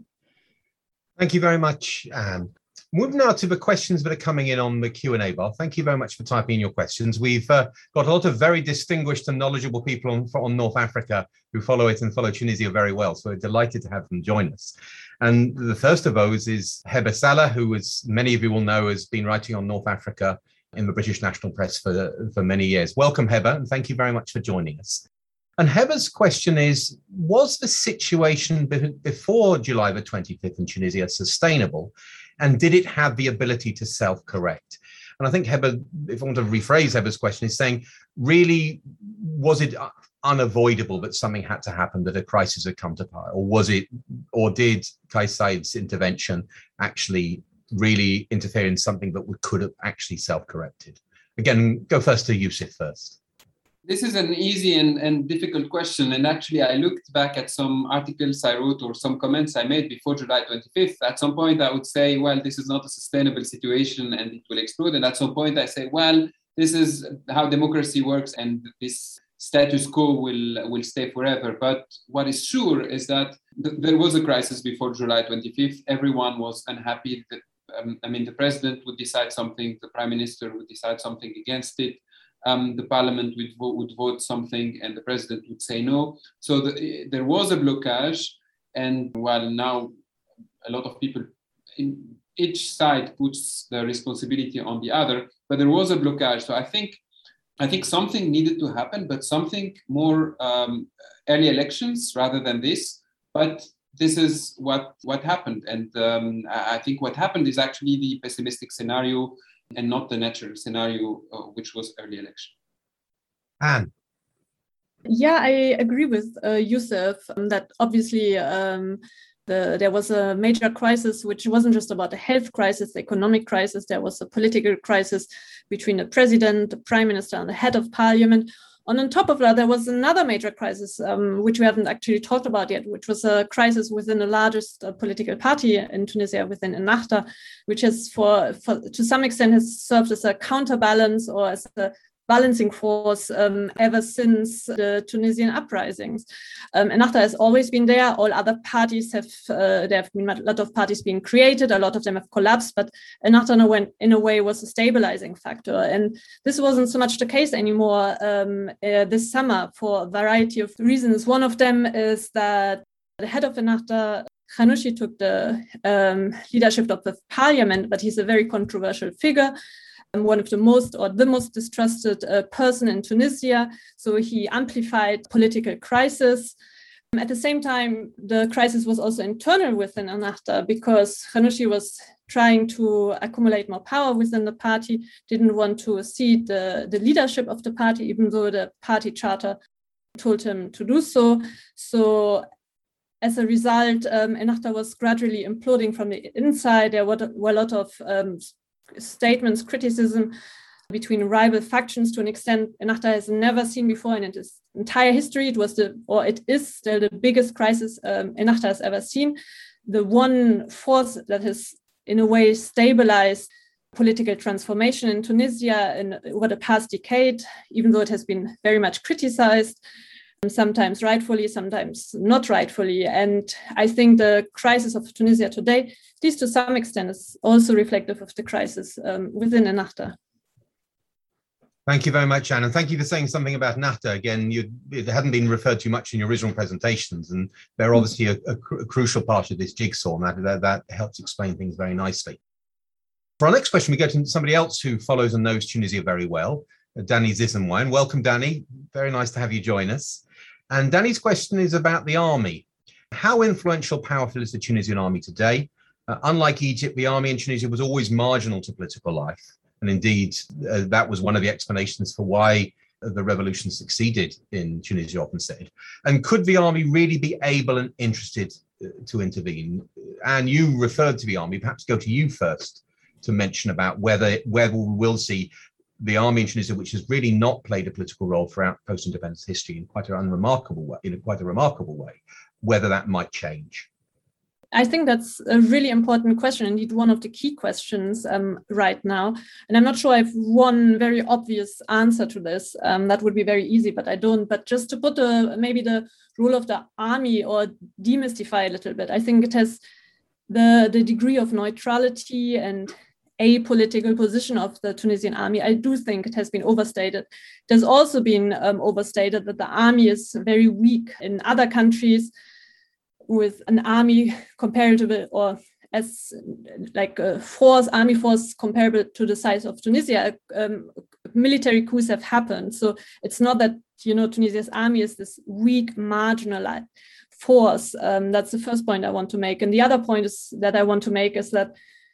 Thank you very much, Anne. Moving now to the questions that are coming in on the Q and A bar. Thank you very much for typing in your questions. We've uh, got a lot of very distinguished and knowledgeable people on, on North Africa who follow it and follow Tunisia very well. So we're delighted to have them join us. And the first of those is Heba Salah, who, as many of you will know, has been writing on North Africa in the British National Press for, for many years. Welcome, Heba, and thank you very much for joining us. And Heba's question is, was the situation be- before July the twenty-fifth in Tunisia sustainable? And did it have the ability to self-correct? And I think Heba, if I want to rephrase Heba's question, is saying, really, was it unavoidable that something had to happen, that a crisis had come to power? Or was it, or did Kais Saied's intervention actually really interfere in something that could have actually self-corrected? Again, go first to Yusuf first. This is an easy and, and difficult question. And actually, I looked back at some articles I wrote or some comments I made before July twenty-fifth. At some point, I would say, well, this is not a sustainable situation and it will explode. And at some point, I say, well, this is how democracy works and this status quo will, will stay forever. But what is sure is that th- there was a crisis before July twenty-fifth. Everyone was unhappy. That, um, I mean, the president would decide something, the prime minister would decide something against it. Um, the parliament would vote, would vote something and the president would say no. So the, there was a blockage. And while now a lot of people in each side puts the responsibility on the other, but there was a blockage. So I think I think something needed to happen, but something more um, early elections rather than this. But this is what, what happened. And um, I think what happened is actually the pessimistic scenario and not the natural scenario, uh, which was early election. Anne. Yeah, I agree with uh, Yusuf um, that obviously um, the, there was a major crisis, which wasn't just about a health crisis, the economic crisis. There was a political crisis between the president, the prime minister, and the head of parliament. And on top of that, there was another major crisis, um, which we haven't actually talked about yet, which was a crisis within the largest uh, political party in Tunisia, within Ennahda, which has, for, for to some extent, has served as a counterbalance or as a balancing force um, ever since the Tunisian uprisings. Um, Ennahda has always been there. All other parties have, uh, there have been a lot of parties being created. A lot of them have collapsed, but Ennahda in a way, in a way was a stabilizing factor. And this wasn't so much the case anymore um, uh, this summer for a variety of reasons. One of them is that the head of Ennahda, Ghannouchi, took the um, leadership of the parliament, but he's a very controversial figure. One of the most or the most distrusted uh, person in Tunisia. So he amplified political crisis. At the same time, the crisis was also internal within Ennahda because Ghannouchi was trying to accumulate more power within the party, didn't want to cede the, the leadership of the party, even though the party charter told him to do so. So as a result, um, Ennahda was gradually imploding from the inside. There were, were a lot of um, statements, criticism between rival factions to an extent Ennahda has never seen before in its entire history. It was the, or it is still the biggest crisis um, Ennahda has ever seen. The one force that has, in a way, stabilized political transformation in Tunisia in, over the past decade, even though it has been very much criticized, sometimes rightfully, sometimes not rightfully. And I think the crisis of Tunisia today, at least to some extent, is also reflective of the crisis um, within Ennahda. Thank you very much, Anne. And thank you for saying something about Ennahda. Again, you, it hadn't been referred to much in your original presentations, and they're obviously a, a, cr- a crucial part of this jigsaw, and that, that, that helps explain things very nicely. For our next question, we go to somebody else who follows and knows Tunisia very well, Danny Zissenwine. Welcome, Danny. Very nice to have you join us. And Danny's question is about the army. How influential, powerful is the Tunisian army today? Uh, unlike Egypt, the army in Tunisia was always marginal to political life. And indeed, uh, that was one of the explanations for why the revolution succeeded in Tunisia, often said. And could the army really be able and interested uh, to intervene? And you referred to the army, perhaps go to you first to mention about whether, whether we will see the army in Tunisia, which has really not played a political role throughout post-independence history in quite an unremarkable way, in a quite a remarkable way, whether that might change. I think that's a really important question, indeed one of the key questions um, right now. And I'm not sure I have one very obvious answer to this. Um, that would be very easy, but I don't. But just to put a, maybe the role of the army or demystify a little bit, I think it has the, the degree of neutrality and apolitical position of the Tunisian army. I do think it has been overstated. It has also been um, overstated that the army is very weak in other countries, with an army comparable or as like a force, army force comparable to the size of Tunisia. Um, military coups have happened. So it's not that, you know, Tunisia's army is this weak, marginalized force. Um, that's the first point I want to make. And the other point is that I want to make is that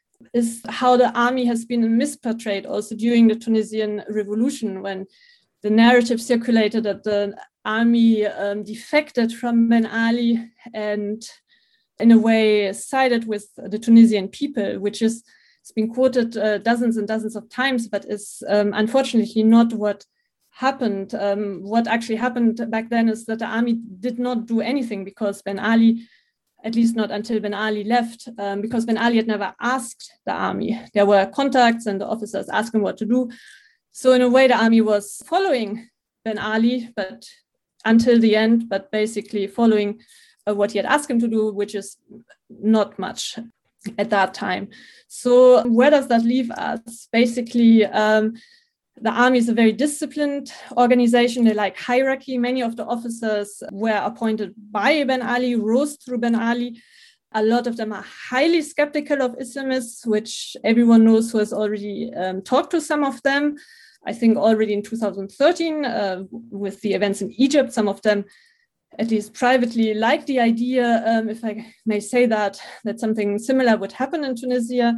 is how the army has been misportrayed also during the Tunisian revolution, when the narrative circulated that the army um, defected from Ben Ali and in a way sided with the Tunisian people, which is it's been quoted uh, dozens and dozens of times, but is um, unfortunately not what happened. Um, what actually happened back then is that the army did not do anything because Ben Ali, at least not until Ben Ali left, um, because Ben Ali had never asked the army. There were contacts and the officers asked him what to do. So in a way, the army was following Ben Ali, but until the end, but basically following uh, what he had asked him to do, which is not much at that time. So where does that leave us? Basically, um, the army is a very disciplined organization. They like hierarchy. Many of the officers were appointed by Ben Ali, rose through Ben Ali. A lot of them are highly skeptical of Islamists, which everyone knows who has already um, talked to some of them. I think already in two thousand thirteen, uh, with the events in Egypt, some of them, at least privately, liked the idea, um, if I may say that, that something similar would happen in Tunisia.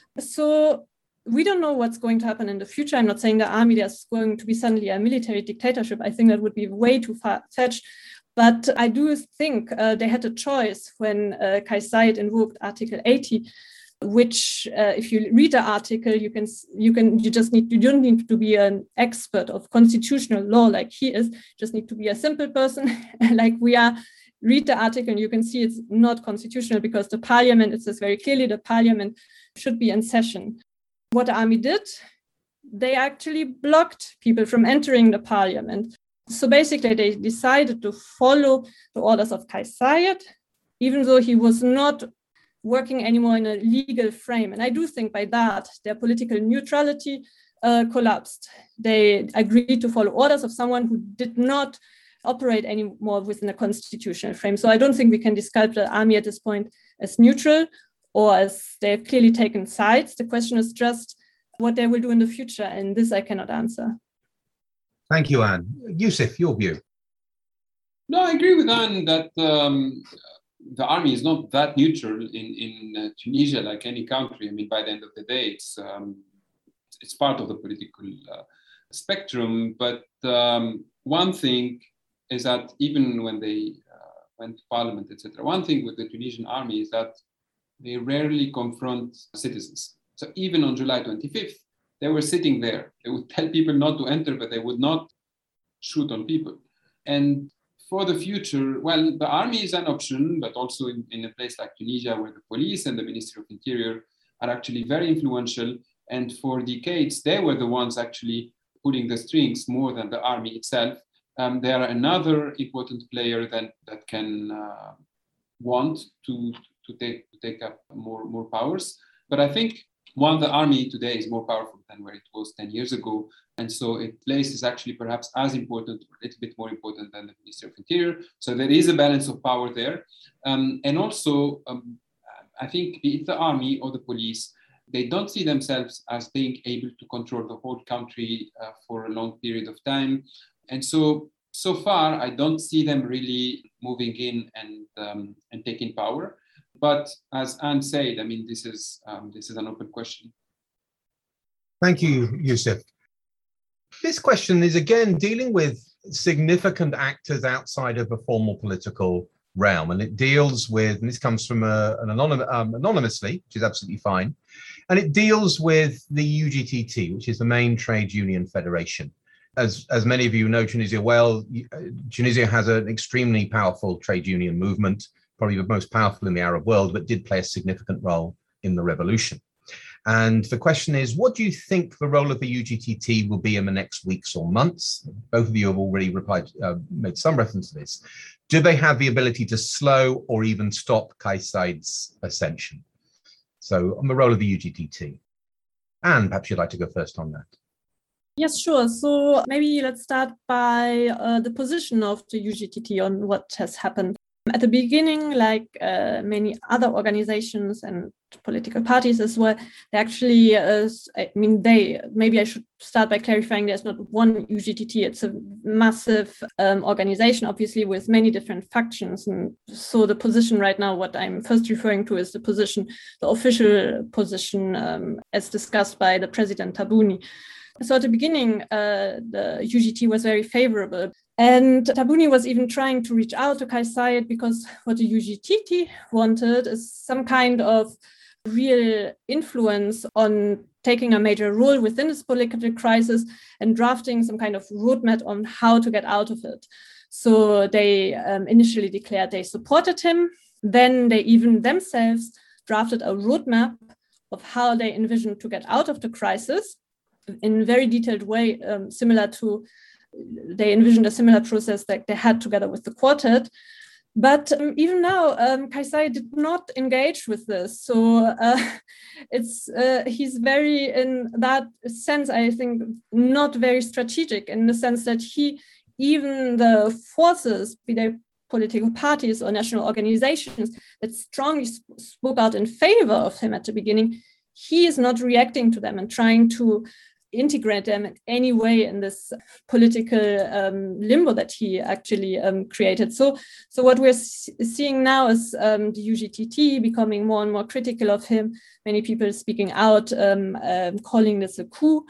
So we don't know what's going to happen in the future. I'm not saying the army there's going to be suddenly a military dictatorship. I think that would be way too far-fetched. But I do think uh, they had a choice when uh, Kais Saied invoked Article eighty, which, uh, if you read the article, you can you can you just need you don't need to be an expert of constitutional law like he is. You just need to be a simple person like we are. Read the article and you can see it's not constitutional because the parliament, it says very clearly, the parliament should be in session. What the army did, they actually blocked people from entering the parliament. So basically, they decided to follow the orders of Kais Saied, even though he was not working anymore in a legal frame. And I do think by that, their political neutrality uh, collapsed. They agreed to follow orders of someone who did not operate anymore within a constitutional frame. So I don't think we can describe the army at this point as neutral or as they've clearly taken sides. The question is just what they will do in the future. And this I cannot answer. Thank you, Anne. Yusuf, your view. No, I agree with Anne that um, the army is not that neutral in, in uh, Tunisia, like any country. I mean, by the end of the day, it's, um, it's part of the political uh, spectrum. But um, one thing is that even when they uh, went to parliament, et cetera, one thing with the Tunisian army is that they rarely confront citizens. So even on July twenty-fifth, they were sitting there. They would tell people not to enter, but they would not shoot on people. And for the future, well, the army is an option, but also in, in a place like Tunisia, where the police and the Ministry of Interior are actually very influential. And for decades, they were the ones actually pulling the strings more than the army itself. Um, they are another important player that, that can uh, want to, to, take, to take up more, more powers. But I think, one, the army today is more powerful than where it was ten years ago. And so its place is actually perhaps as important, or a little bit more important than the Ministry of Interior. So there is a balance of power there. Um, and also, um, I think be it the army or the police, they don't see themselves as being able to control the whole country uh, for a long period of time. And so, so far, I don't see them really moving in and, um, and taking power. But as Anne said, I mean, this is um, this is an open question. Thank you, Youssef. This question is again dealing with significant actors outside of a formal political realm, and it deals with, and this comes from a, an anonym, um, anonymously, which is absolutely fine, and it deals with the U G T T, which is the main trade union federation. As, as many of you know Tunisia well, Tunisia has an extremely powerful trade union movement, probably the most powerful in the Arab world, but did play a significant role in the revolution. And the question is, what do you think the role of the U G T T will be in the next weeks or months? Both of you have already replied, uh, made some reference to this. Do they have the ability to slow or even stop Kais Saied's ascension? So on the role of the U G T T. Anne, perhaps you'd like to go first on that. Yes, sure. So maybe let's start by uh, the position of the U G T T on what has happened. At the beginning, like uh, many other organizations and political parties as well, they actually, uh, I mean, they, maybe I should start by clarifying there's not one U G T T, it's a massive um, organization, obviously, with many different factions. And so the position right now, what I'm first referring to is the position, the official position um, as discussed by the President Tebboune. So at the beginning, uh, the U G T was very favorable. And Tebboune was even trying to reach out to Kais Saied because what the U G T T wanted is some kind of real influence on taking a major role within this political crisis and drafting some kind of roadmap on how to get out of it. So they um, initially declared they supported him. Then they even themselves drafted a roadmap of how they envisioned to get out of the crisis in a very detailed way, um, similar to, they envisioned a similar process that they had together with the quartet. But um, even now, um, Kais Saied did not engage with this. So uh, it's uh, he's very, in that sense, I think, not very strategic, in the sense that he, even the forces, be they political parties or national organizations that strongly sp- spoke out in favor of him at the beginning, he is not reacting to them and trying to integrate them in any way in this political um, limbo that he actually um, created. So, so what we're s- seeing now is um, the U G T T becoming more and more critical of him, many people speaking out, um, um, calling this a coup,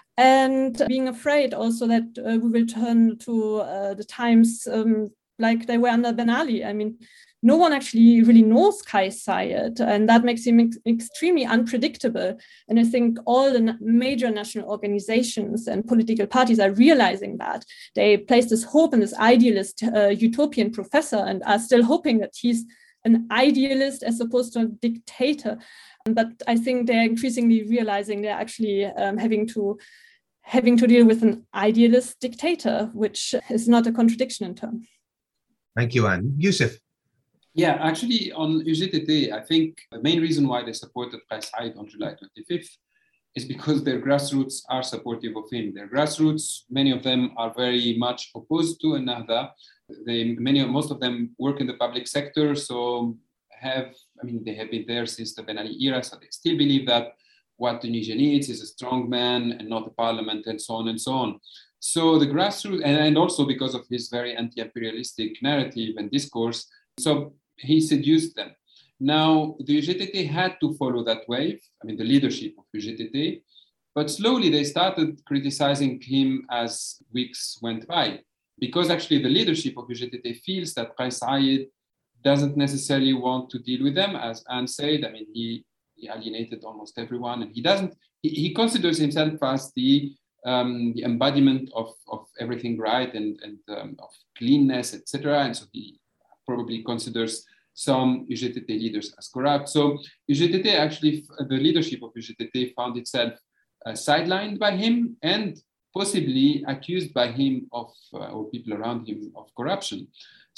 and being afraid also that uh, we will turn to uh, the times um, like they were under Ben Ali. I mean, no one actually really knows Kais Saied, and that makes him ex- extremely unpredictable. And I think all the na- major national organizations and political parties are realizing that. They place this hope in this idealist uh, utopian professor and are still hoping that he's an idealist as opposed to a dictator. But I think they're increasingly realizing they're actually um, having to having to deal with an idealist dictator, which is not a contradiction in term. Thank you, Anne. Youssef. Yeah, actually, on U G T T, I think the main reason why they supported Kais Saied on July twenty-fifth is because their grassroots are supportive of him. Their grassroots, many of them are very much opposed to Ennahda. They, many, most of them work in the public sector, so have, I mean, they have been there since the Ben Ali era, so they still believe that what Tunisia needs is a strong man and not a parliament, and so on and so on. So the grassroots, and, and also because of his very anti-imperialistic narrative and discourse, so he seduced them. Now, the U G T T had to follow that wave, I mean, the leadership of U G T T, but slowly they started criticizing him as weeks went by, because actually the leadership of U G T T feels that Kais Saied doesn't necessarily want to deal with them, as Anne said. I mean, he, he alienated almost everyone, and he doesn't, he, he considers himself as the, um, the embodiment of, of everything right and, and um, of cleanness, et cetera. And so he probably considers some U G T T leaders as corrupt. So U G T T actually, the leadership of U G T T found itself uh, sidelined by him and possibly accused by him of, uh, or people around him, of corruption.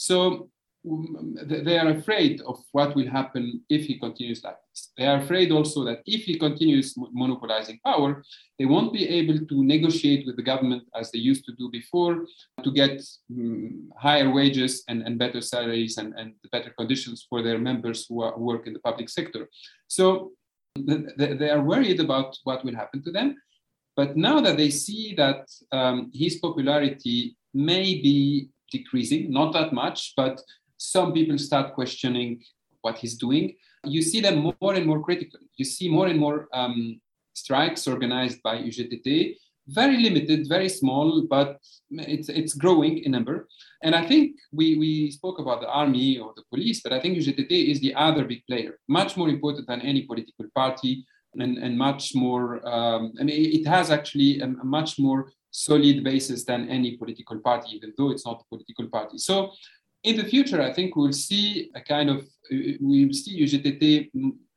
So um, they are afraid of what will happen if he continues like this. They are afraid also that if he continues monopolizing power, they won't be able to negotiate with the government as they used to do before to get um, higher wages and, and better salaries and, and better conditions for their members who, are, who work in the public sector. So th- they are worried about what will happen to them. But now that they see that um, his popularity may be decreasing, not that much, but some people start questioning what he's doing, you see them more and more critical. You see more and more um, strikes organized by U G T T, very limited, very small, but it's it's growing in number. And I think we, we spoke about the army or the police, but I think U G T T is the other big player, much more important than any political party. And, and much more, um, I mean, it has actually a, a much more solid basis than any political party, even though it's not a political party. So in the future, I think we'll see a kind of, we'll see U G T T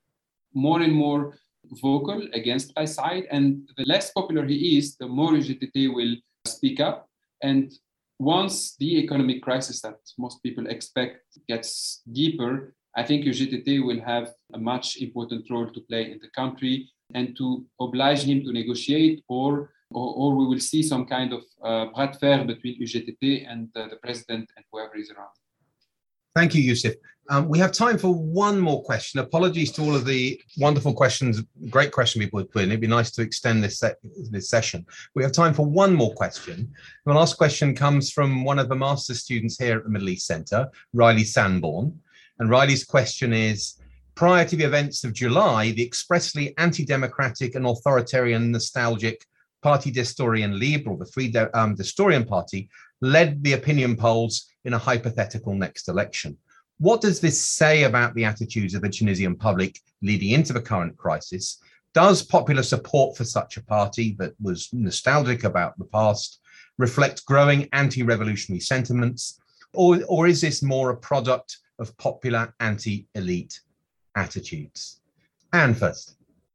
more and more vocal against Kais Saied, and the less popular he is, the more U G T T will speak up. And once the economic crisis that most people expect gets deeper, I think U G T T will have a much important role to play in the country and to oblige him to negotiate, or or, or we will see some kind of uh, bras de fer between U G T T and uh, the president and whoever is around. Thank you, Youssef. Um, we have time for one more question. Apologies to all of the wonderful questions, great question people put in. It'd be nice to extend this, se- this session. We have time for one more question. The last question comes from one of the master's students here at the Middle East Centre, Riley Sanborn. And Riley's question is, prior to the events of July, the expressly anti-democratic and authoritarian nostalgic Parti d'Historien Libre, the Free De- um, Historian Party, led the opinion polls in a hypothetical next election. What does this say about the attitudes of the Tunisian public leading into the current crisis? Does popular support for such a party that was nostalgic about the past reflect growing anti-revolutionary sentiments, or, or is this more a product of popular anti-elite attitudes? Anne first.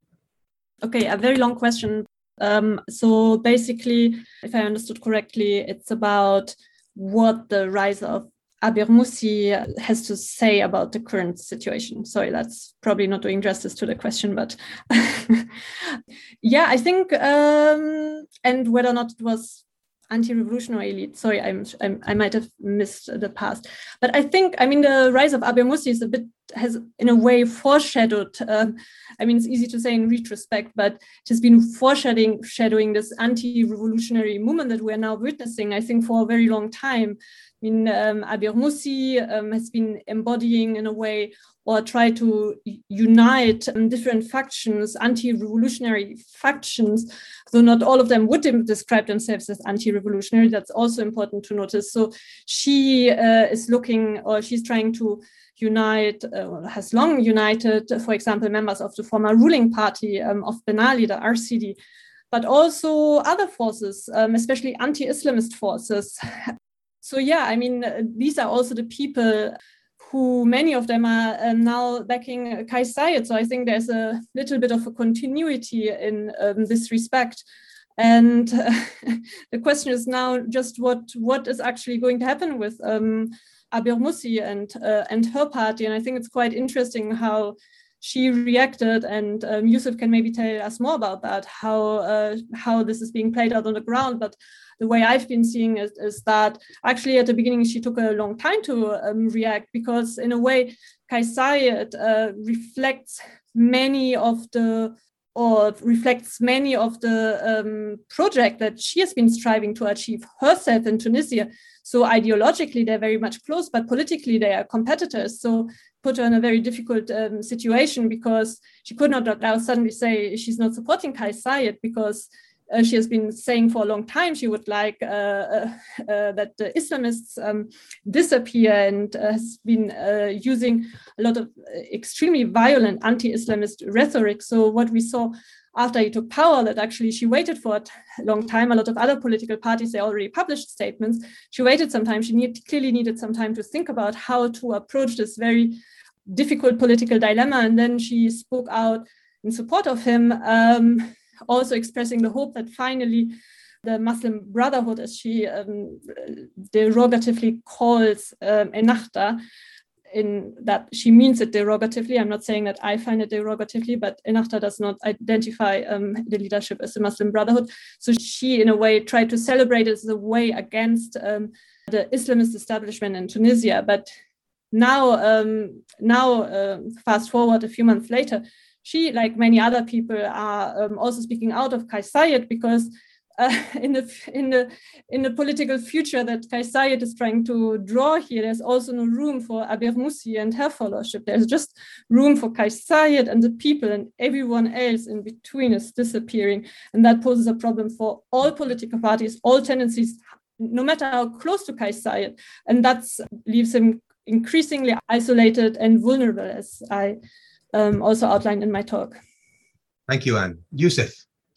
Okay, a very long question. Um, so basically, if I understood correctly, it's about what the rise of Abir Moussi has to say about the current situation. Sorry, that's probably not doing justice to the question, but yeah, I think, um, and whether or not it was anti-revolutionary elite. Sorry, I'm, I'm, I might have missed the past. But I think, I mean, the rise of Abir Moussi is a bit, has in a way foreshadowed, um, I mean, it's easy to say in retrospect, but it has been foreshadowing shadowing this anti-revolutionary movement that we're now witnessing, I think, for a very long time. I mean, um, Abir Moussi um, has been embodying in a way or try to unite um, different factions, anti-revolutionary factions, though not all of them would describe themselves as anti-revolutionary. That's also important to notice. So she uh, is looking, or she's trying to unite, uh, has long united, for example, members of the former ruling party um, of Ben Ali, the R C D, but also other forces, um, especially anti-Islamist forces. So yeah, I mean, uh, these are also the people who, many of them are um, now backing Kais Saied. So I think there's a little bit of a continuity in um, this respect. And uh, the question is now just what what is actually going to happen with um, Abir Moussi and uh, and her party. And I think it's quite interesting how she reacted, and um, Youssef can maybe tell us more about that, how uh, how this is being played out on the ground. But the way I've been seeing it is that actually at the beginning she took a long time to um, react, because in a way Kais Saied uh, reflects many of the or reflects many of the um, project that she has been striving to achieve herself in Tunisia. So ideologically they're very much close, but politically they are competitors. So put her in a very difficult um, situation, because she could not now suddenly say she's not supporting Kais Saied, because Uh, she has been saying for a long time she would like uh, uh, uh, that the Islamists um, disappear, and uh, has been uh, using a lot of extremely violent anti-Islamist rhetoric. So what we saw after he took power, that actually she waited for a long time. A lot of other political parties, they already published statements. She waited some time. She need, clearly needed some time to think about how to approach this very difficult political dilemma. And then she spoke out in support of him. Um, also expressing the hope that finally the Muslim Brotherhood, as she um, derogatively calls um, Ennahda, in that she means it derogatively. I'm not saying that I find it derogatively, but Ennahda does not identify um, the leadership as the Muslim Brotherhood. So she, in a way, tried to celebrate it as a way against um, the Islamist establishment in Tunisia. But now, um, now uh, fast forward a few months later, she, like many other people, are um, also speaking out of Kais Saied, because Uh, in the in the in the political future that Kais Saied is trying to draw here, there's also no room for Abir Moussi and her followership. There's just room for Kais Saied and the people, and everyone else in between is disappearing. And that poses a problem for all political parties, all tendencies, no matter how close to Kais Saied. And that leaves him increasingly isolated and vulnerable, as I um, also outlined in my talk. Thank you, Anne. Youssef.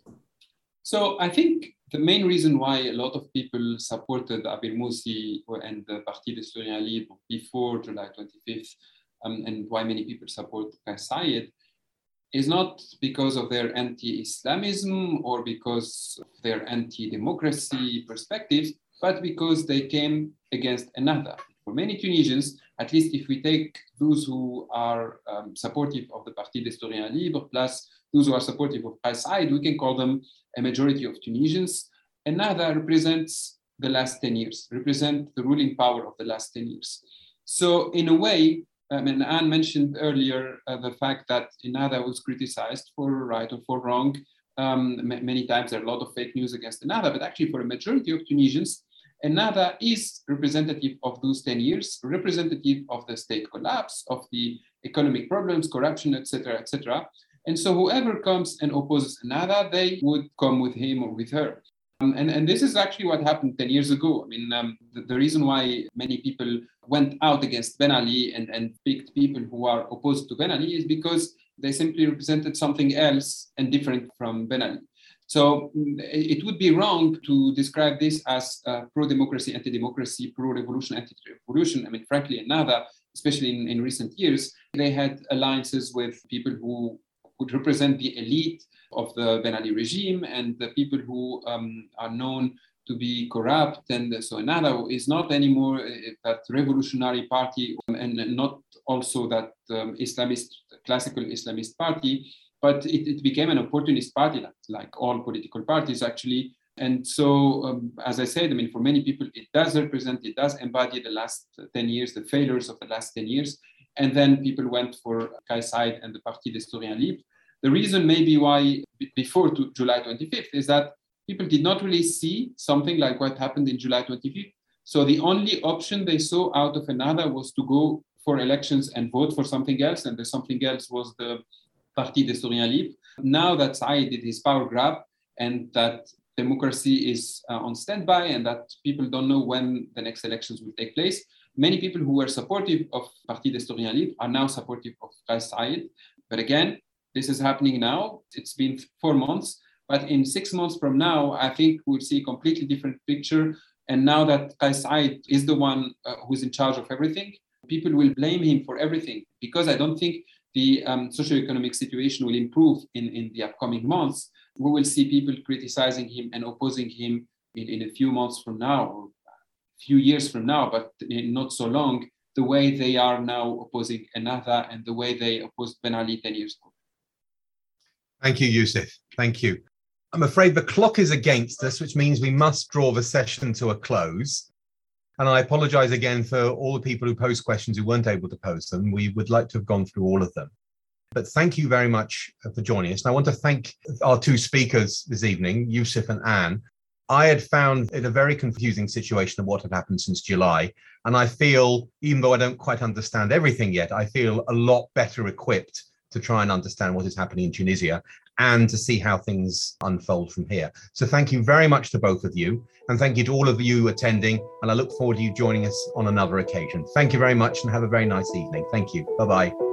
So I think the main reason why a lot of people supported Abir Moussi and the Parti des Syriens Libres before July twenty-fifth, um, and why many people support Kais Saied, is not because of their anti-Islamism or because of their anti-democracy perspectives, but because they came against Ennahda. For many Tunisians, at least if we take those who are um, supportive of the Parti des Syriens Libres, plus those who are supportive of Kais Saied, we can call them a majority of Tunisians. Ennahda represents the last ten years, represent the ruling power of the last ten years. So in a way, um, and Anne mentioned earlier uh, the fact that Ennahda was criticized for right or for wrong. Um, many times there are a lot of fake news against Ennahda, but actually for a majority of Tunisians, Ennahda is representative of those ten years, representative of the state collapse, of the economic problems, corruption, et cetera, et cetera. And so whoever comes and opposes Ennahda, they would come with him or with her. Um, and, and this is actually what happened ten years ago. I mean, um, the, the reason why many people went out against Ben Ali and, and picked people who are opposed to Ben Ali is because they simply represented something else and different from Ben Ali. So it would be wrong to describe this as uh, pro-democracy, anti-democracy, pro-revolution, anti-revolution. I mean, frankly, Ennahda, especially in, in recent years, they had alliances with people who would represent the elite of the Ben Ali regime and the people who um, are known to be corrupt. And so Ennahda is not anymore that revolutionary party and not also that um, Islamist, classical Islamist party, but it, it became an opportunist party, like, like all political parties actually. And so, um, as I said, I mean, for many people, it does represent, it does embody the last ten years, the failures of the last ten years. And then people went for Kais Saied and the Parti des Syriens Libres. The reason maybe why before to July twenty-fifth is that people did not really see something like what happened in July twenty-fifth. So the only option they saw out of Ennahda was to go for elections and vote for something else. And the something else was the Parti des Syriens Libres. Now that Saied did his power grab and that democracy is uh, on standby and that people don't know when the next elections will take place, many people who were supportive of Parti des Syriens Libres are now supportive of Kais Saied. But again, this is happening now. It's been four months, but in six months from now, I think we'll see a completely different picture. And now that Kais Saied is the one uh, who's in charge of everything, people will blame him for everything, because I don't think the um, socioeconomic situation will improve in, in the upcoming months. We will see people criticizing him and opposing him in, in a few months from now, or a few years from now, but not so long, the way they are now opposing Ennahda and the way they opposed Ben Ali ten years ago. Thank you, Youssef. Thank you. I'm afraid the clock is against us, which means we must draw the session to a close. And I apologize again for all the people who posed questions who weren't able to pose them. We would like to have gone through all of them. But thank you very much for joining us. And I want to thank our two speakers this evening, Youssef and Anne. I had found it a very confusing situation of what had happened since July. And I feel, even though I don't quite understand everything yet, I feel a lot better equipped to try and understand what is happening in Tunisia and to see how things unfold from here. So thank you very much to both of you. And thank you to all of you attending. And I look forward to you joining us on another occasion. Thank you very much and have a very nice evening. Thank you. Bye-bye.